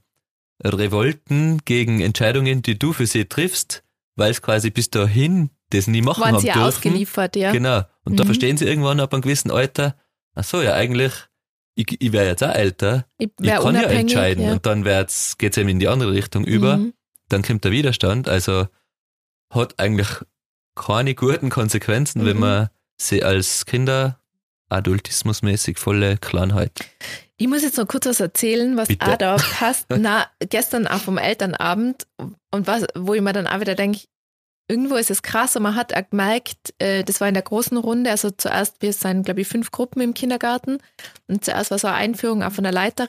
Revolten gegen Entscheidungen, die du für sie triffst, weil es quasi bis dahin das nie machen Waren haben sie ja dürfen. ausgeliefert, ja. Genau. Und da Mhm. verstehen sie irgendwann ab einem gewissen Alter, ach so, ja eigentlich, ich, ich wäre jetzt auch älter, Ich ich wär kann ja unabhängig, entscheiden ja. und dann geht es eben in die andere Richtung über, Mhm. dann kommt der Widerstand, also hat eigentlich keine guten Konsequenzen, wenn Mhm. man sie als Kinder adultismusmäßig volle klein hält. Ich muss jetzt noch kurz was erzählen, was Bitte. auch da passt. Na, gestern auch vom Elternabend und was, wo ich mir dann auch wieder denke, irgendwo ist es krass und man hat auch gemerkt, äh, das war in der großen Runde, also zuerst, wir sind, glaube ich, fünf Gruppen im Kindergarten und zuerst war so eine Einführung auch von der Leiterin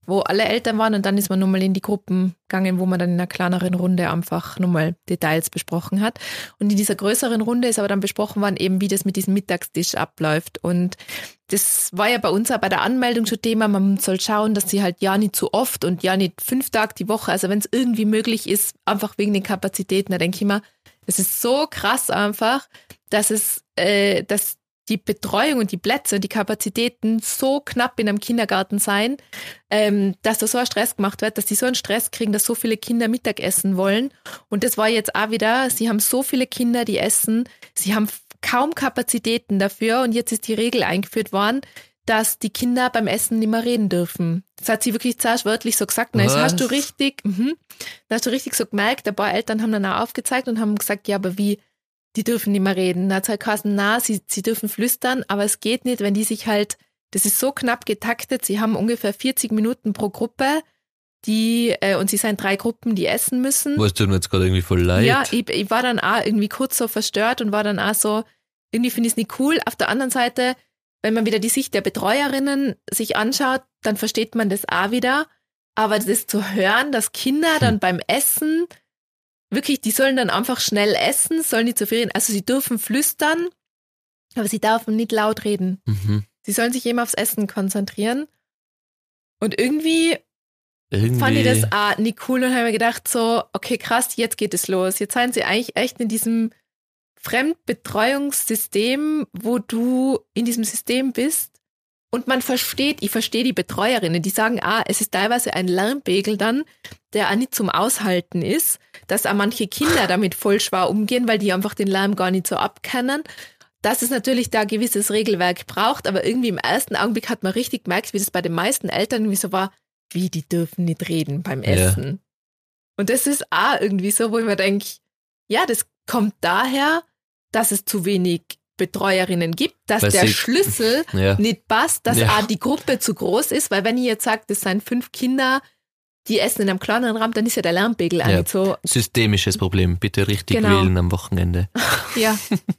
wo alle Eltern waren und dann ist man nochmal in die Gruppen gegangen, wo man dann in einer kleineren Runde einfach nochmal Details besprochen hat. Und in dieser größeren Runde ist aber dann besprochen worden, eben wie das mit diesem Mittagstisch abläuft. Und das war ja bei uns auch bei der Anmeldung schon Thema, man soll schauen, dass sie halt ja nicht zu oft und ja nicht fünf Tage die Woche, also wenn es irgendwie möglich ist, einfach wegen den Kapazitäten, da denke ich immer, es ist so krass einfach, dass es, äh, dass die Betreuung und die Plätze und die Kapazitäten so knapp in einem Kindergarten sein, ähm, dass da so ein Stress gemacht wird, dass die so einen Stress kriegen, dass so viele Kinder Mittagessen wollen. Und das war jetzt auch wieder, sie haben so viele Kinder, die essen, sie haben kaum Kapazitäten dafür und jetzt ist die Regel eingeführt worden, dass die Kinder beim Essen nicht mehr reden dürfen. Das hat sie wirklich zuerst wörtlich so gesagt. Na, das hast du richtig, mhm, das hast du richtig so gemerkt. Ein paar Eltern haben dann auch aufgezeigt und haben gesagt, ja, aber wie, die dürfen nicht mehr reden. Da hat es halt geheißen, na, sie, sie dürfen flüstern, aber es geht nicht, wenn die sich halt, das ist so knapp getaktet, sie haben ungefähr vierzig Minuten pro Gruppe, die, äh, und sie sind drei Gruppen, die essen müssen. Was tut mir jetzt gerade irgendwie voll leid? Ja, ich, ich war dann auch irgendwie kurz so verstört und war dann auch so, irgendwie finde ich es nicht cool. Auf der anderen Seite, wenn man wieder die Sicht der Betreuerinnen sich anschaut, dann versteht man das auch wieder. Aber das zu hören, dass Kinder dann hm. beim Essen wirklich, die sollen dann einfach schnell essen, sollen nicht zu viel reden. Also sie dürfen flüstern, aber sie dürfen nicht laut reden. Mhm. Sie sollen sich eben aufs Essen konzentrieren. Und irgendwie, irgendwie fand ich das auch nicht cool und habe mir gedacht so, okay krass, jetzt geht es los. Jetzt sind sie eigentlich echt in diesem Fremdbetreuungssystem, wo du in diesem System bist und man versteht, ich verstehe die Betreuerinnen, die sagen, ah, es ist teilweise ein Lärmpegel dann, der auch nicht zum Aushalten ist, dass auch manche Kinder damit voll schwer umgehen, weil die einfach den Lärm gar nicht so abkennen. Dass es natürlich da ein gewisses Regelwerk braucht, aber irgendwie im ersten Augenblick hat man richtig gemerkt, wie das bei den meisten Eltern irgendwie so war, wie die dürfen nicht reden beim Essen. Ja. Und das ist auch irgendwie so, wo ich mir denke, ja, das kommt daher, dass es zu wenig Betreuerinnen gibt, dass weil der sie, Schlüssel ja. nicht passt, dass ja. auch die Gruppe zu groß ist, weil wenn ich jetzt sage, das sind fünf Kinder, die essen in einem kleineren Raum, dann ist ja der Lärmpegel auch ja. nicht so. Systemisches Problem, bitte richtig genau. wählen am Wochenende. Ja.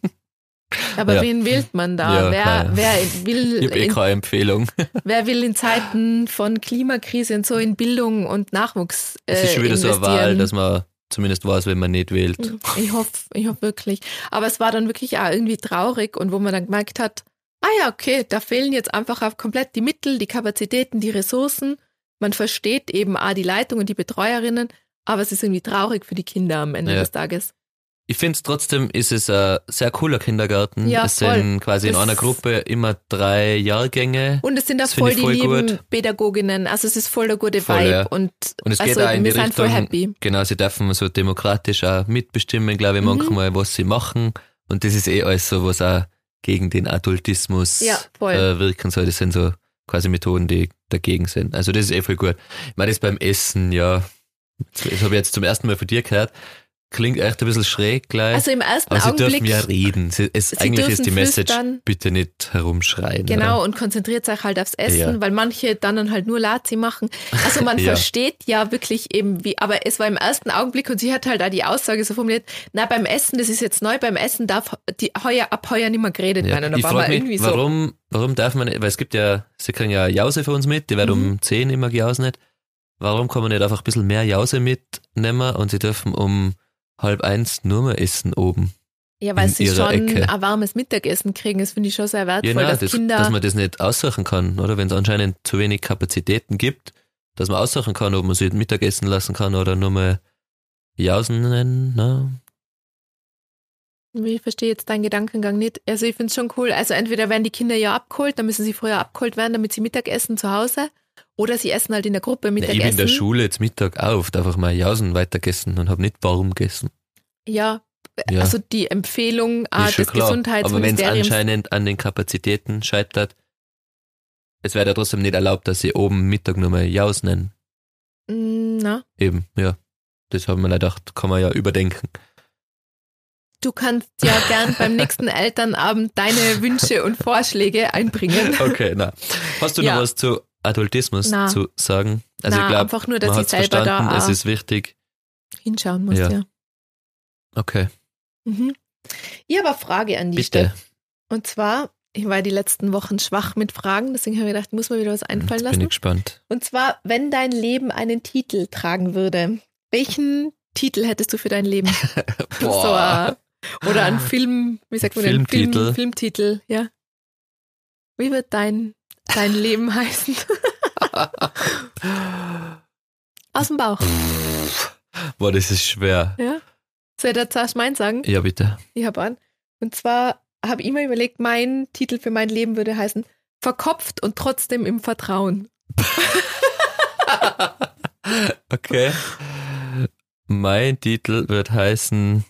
Aber ja. wen wählt man da? Ja, wer, ja. wer will ich habe eh keine Empfehlung. Wer will in Zeiten von Klimakrise und so in Bildung und Nachwuchs äh, Es ist schon wieder investieren? so eine Wahl, dass man zumindest weiß, wenn man nicht wählt. Ich hoffe, ich hoffe wirklich. Aber es war dann wirklich auch irgendwie traurig und wo man dann gemerkt hat, ah ja, okay, da fehlen jetzt einfach auch komplett die Mittel, die Kapazitäten, die Ressourcen. Man versteht eben auch die Leitung und die Betreuerinnen, aber es ist irgendwie traurig für die Kinder am Ende ja. des Tages. Ich finde es trotzdem, ist es ein sehr cooler Kindergarten. Ja, es voll. sind quasi das in einer Gruppe immer drei Jahrgänge. Und es sind da das voll die voll lieben gut. Pädagoginnen. Also es ist voll der gute voll, Vibe. Ja. Und, und es also geht auch in die wir sind Richtung, voll happy. Genau, sie dürfen so demokratisch auch mitbestimmen, glaube ich, Mhm. manchmal, was sie machen. Und das ist eh alles so, was auch gegen den Adultismus Ja, voll. äh, wirken soll. Das sind so quasi Methoden, die dagegen sind. Also das ist eh voll gut. Ich meine, das beim Essen, ja, das habe ich jetzt zum ersten Mal von dir gehört, klingt echt ein bisschen schräg gleich. Also im ersten aber sie Augenblick. dürfen ja reden. Sie, es, Sie eigentlich dürfen ist die Message, flüstern. bitte nicht herumschreien. Genau, oder? und konzentriert sich halt aufs Essen, Ja. weil manche dann halt nur Lazi machen. Also man Ja. versteht ja wirklich eben wie, aber es war im ersten Augenblick und sie hat halt auch die Aussage so formuliert, na beim Essen, das ist jetzt neu, beim Essen darf die heuer, ab heuer nicht mehr geredet Ja. werden. Und da Ich war man frage irgendwie mich, so. warum, warum darf man nicht, weil es gibt ja, sie kriegen ja Jause für uns mit, die werden Mhm. um zehn immer gejausnet. Warum kann man nicht einfach ein bisschen mehr Jause mitnehmen und sie dürfen um halb eins nur mehr essen oben? Ja, weil in sie ihrer schon Ecke. ein warmes Mittagessen kriegen, das finde ich schon sehr wertvoll, Ja, nein, dass das, Kinder. dass man das nicht aussuchen kann, oder? Wenn es anscheinend zu wenig Kapazitäten gibt, dass man aussuchen kann, ob man sie Mittagessen lassen kann oder nur mal Jausen nennen, ne? Ich verstehe jetzt deinen Gedankengang nicht. Also ich finde es schon cool. Also entweder werden die Kinder ja abgeholt, dann müssen sie früher abgeholt werden, damit sie Mittagessen zu Hause. Oder sie essen halt in der Gruppe Ja, Mittagessen. ich bin in der Schule jetzt Mittag auf, einfach mal Jausen weitergegessen und habe nicht warm gegessen. Ja, Ja. also die Empfehlung ah, Ist schon des klar. Aber wenn es Gesundheitsministeriums. anscheinend an den Kapazitäten scheitert, es wäre ja trotzdem nicht erlaubt, dass sie oben Mittag nur mal Jaus nennen. Mm, Na, Eben, ja. Das haben wir gedacht, kann man ja überdenken. du kannst ja gern beim nächsten Elternabend deine Wünsche und Vorschläge einbringen. Okay, na. Hast du Ja. noch was zu Adultismus Na. zu sagen? Also Na, ich glaube, einfach nur, dass man ich hat selber verstanden, da es auch ist wichtig. hinschauen muss, Ja. ja. Okay, Mhm. Ich habe eine Frage an dich, bitte. Steff. Und zwar, Ich war die letzten Wochen schwach mit Fragen, deswegen habe ich gedacht, muss mir wieder was einfallen Jetzt lassen. bin ich gespannt. Und zwar, wenn dein Leben einen Titel tragen würde, welchen Titel hättest du für dein Leben? Boah. So, äh, oder ein Film, wie sagt man denn? Filmtitel. Film, Filmtitel, ja. Wie wird dein, dein Leben heißen? Aus dem Bauch. Boah, das ist schwer. Ja. Soll ich da zuerst meinen sagen? Ja, bitte. Ich habe an. Und zwar habe ich immer überlegt, mein Titel für mein Leben würde heißen Verkopft und trotzdem im Vertrauen. Okay. Mein Titel wird heißen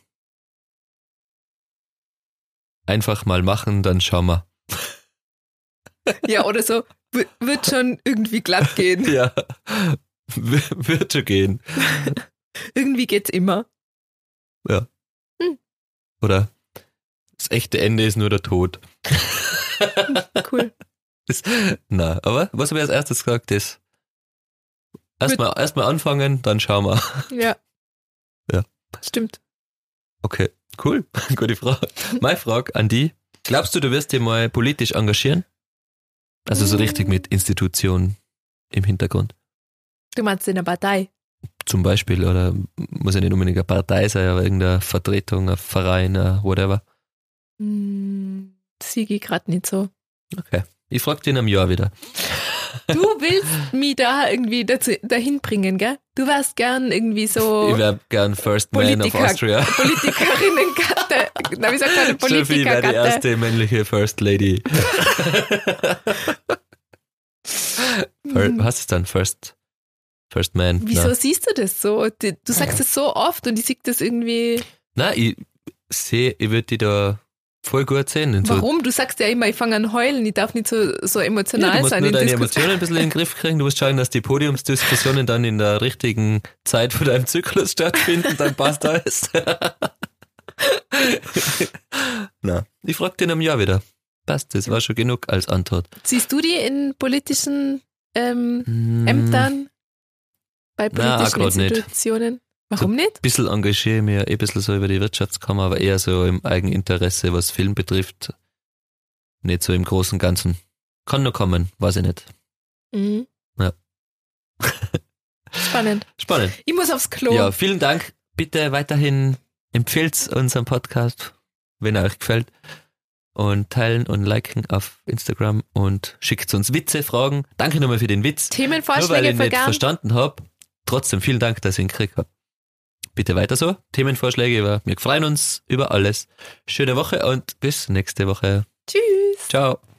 Einfach mal machen, dann schauen wir. Ja, oder so, w- wird schon irgendwie glatt gehen. Ja, w- wird schon gehen. Irgendwie geht's immer. Ja. Hm. Oder das echte Ende ist nur der Tod. Cool. Das, na, aber was habe ich als erstes gesagt? Das erstmal erstmal anfangen, dann schauen wir. Ja. Ja. Stimmt. Okay, cool. Gute Frage. Meine Frage an die. Glaubst du, du wirst dich mal politisch engagieren? Also so richtig mit Institutionen im Hintergrund. Du meinst in der Partei? Zum Beispiel, oder muss ja nicht unbedingt eine Partei sein, aber irgendeine Vertretung, ein Verein, ein whatever. Hm, sehe ich gerade nicht so. Okay. Ich frage dich in einem Jahr wieder. Du willst mich da irgendwie dazu, dahin bringen, gell? Du wärst gern irgendwie so Ich wäre gern First Man of Politiker- Austria. Politikerinnengatte. Na, wie sagt man, Sophie wäre die Politikergatte? erste männliche First Lady. Fir- Was ist dann First, First Man? Wieso Na. siehst du das so? Du du sagst es so oft und ich sehe das irgendwie. Nein, ich sehe, ich würde die da voll gut sehen. Und so. Warum? Du sagst ja immer, ich fange an heulen, ich darf nicht so, so Ja, emotional du musst sein. nur in deine Diskus- Emotionen ein bisschen in den Griff kriegen. Du musst schauen, dass die Podiumsdiskussionen dann in der richtigen Zeit von deinem Zyklus stattfinden, dann passt alles. Na, ich frage den am Jahr wieder. Passt, das war schon genug als Antwort. Siehst du die in politischen ähm, Hm, Ämtern? Bei Na, politischen grad nicht. Institutionen? Warum nicht? Ein bisschen engagiere ich mich ein bisschen so über die Wirtschaftskammer, aber eher so im Eigeninteresse, was Film betrifft. Nicht so im Großen und Ganzen. Kann noch kommen, weiß ich nicht. Mhm. Ja. Spannend. Spannend. Ich muss aufs Klo. Ja, vielen Dank. Bitte weiterhin empfehlt unseren Podcast, wenn er euch gefällt. Und teilen und liken auf Instagram und schickt uns Witze, Fragen. Danke nochmal für den Witz. Nur weil Themenvorschläge ich für nicht gern. verstanden habe. Trotzdem vielen Dank, dass ich ihn gekriegt habe. Bitte weiter so. Themenvorschläge, wir freuen uns über alles. Schöne Woche und bis nächste Woche. Tschüss. Ciao.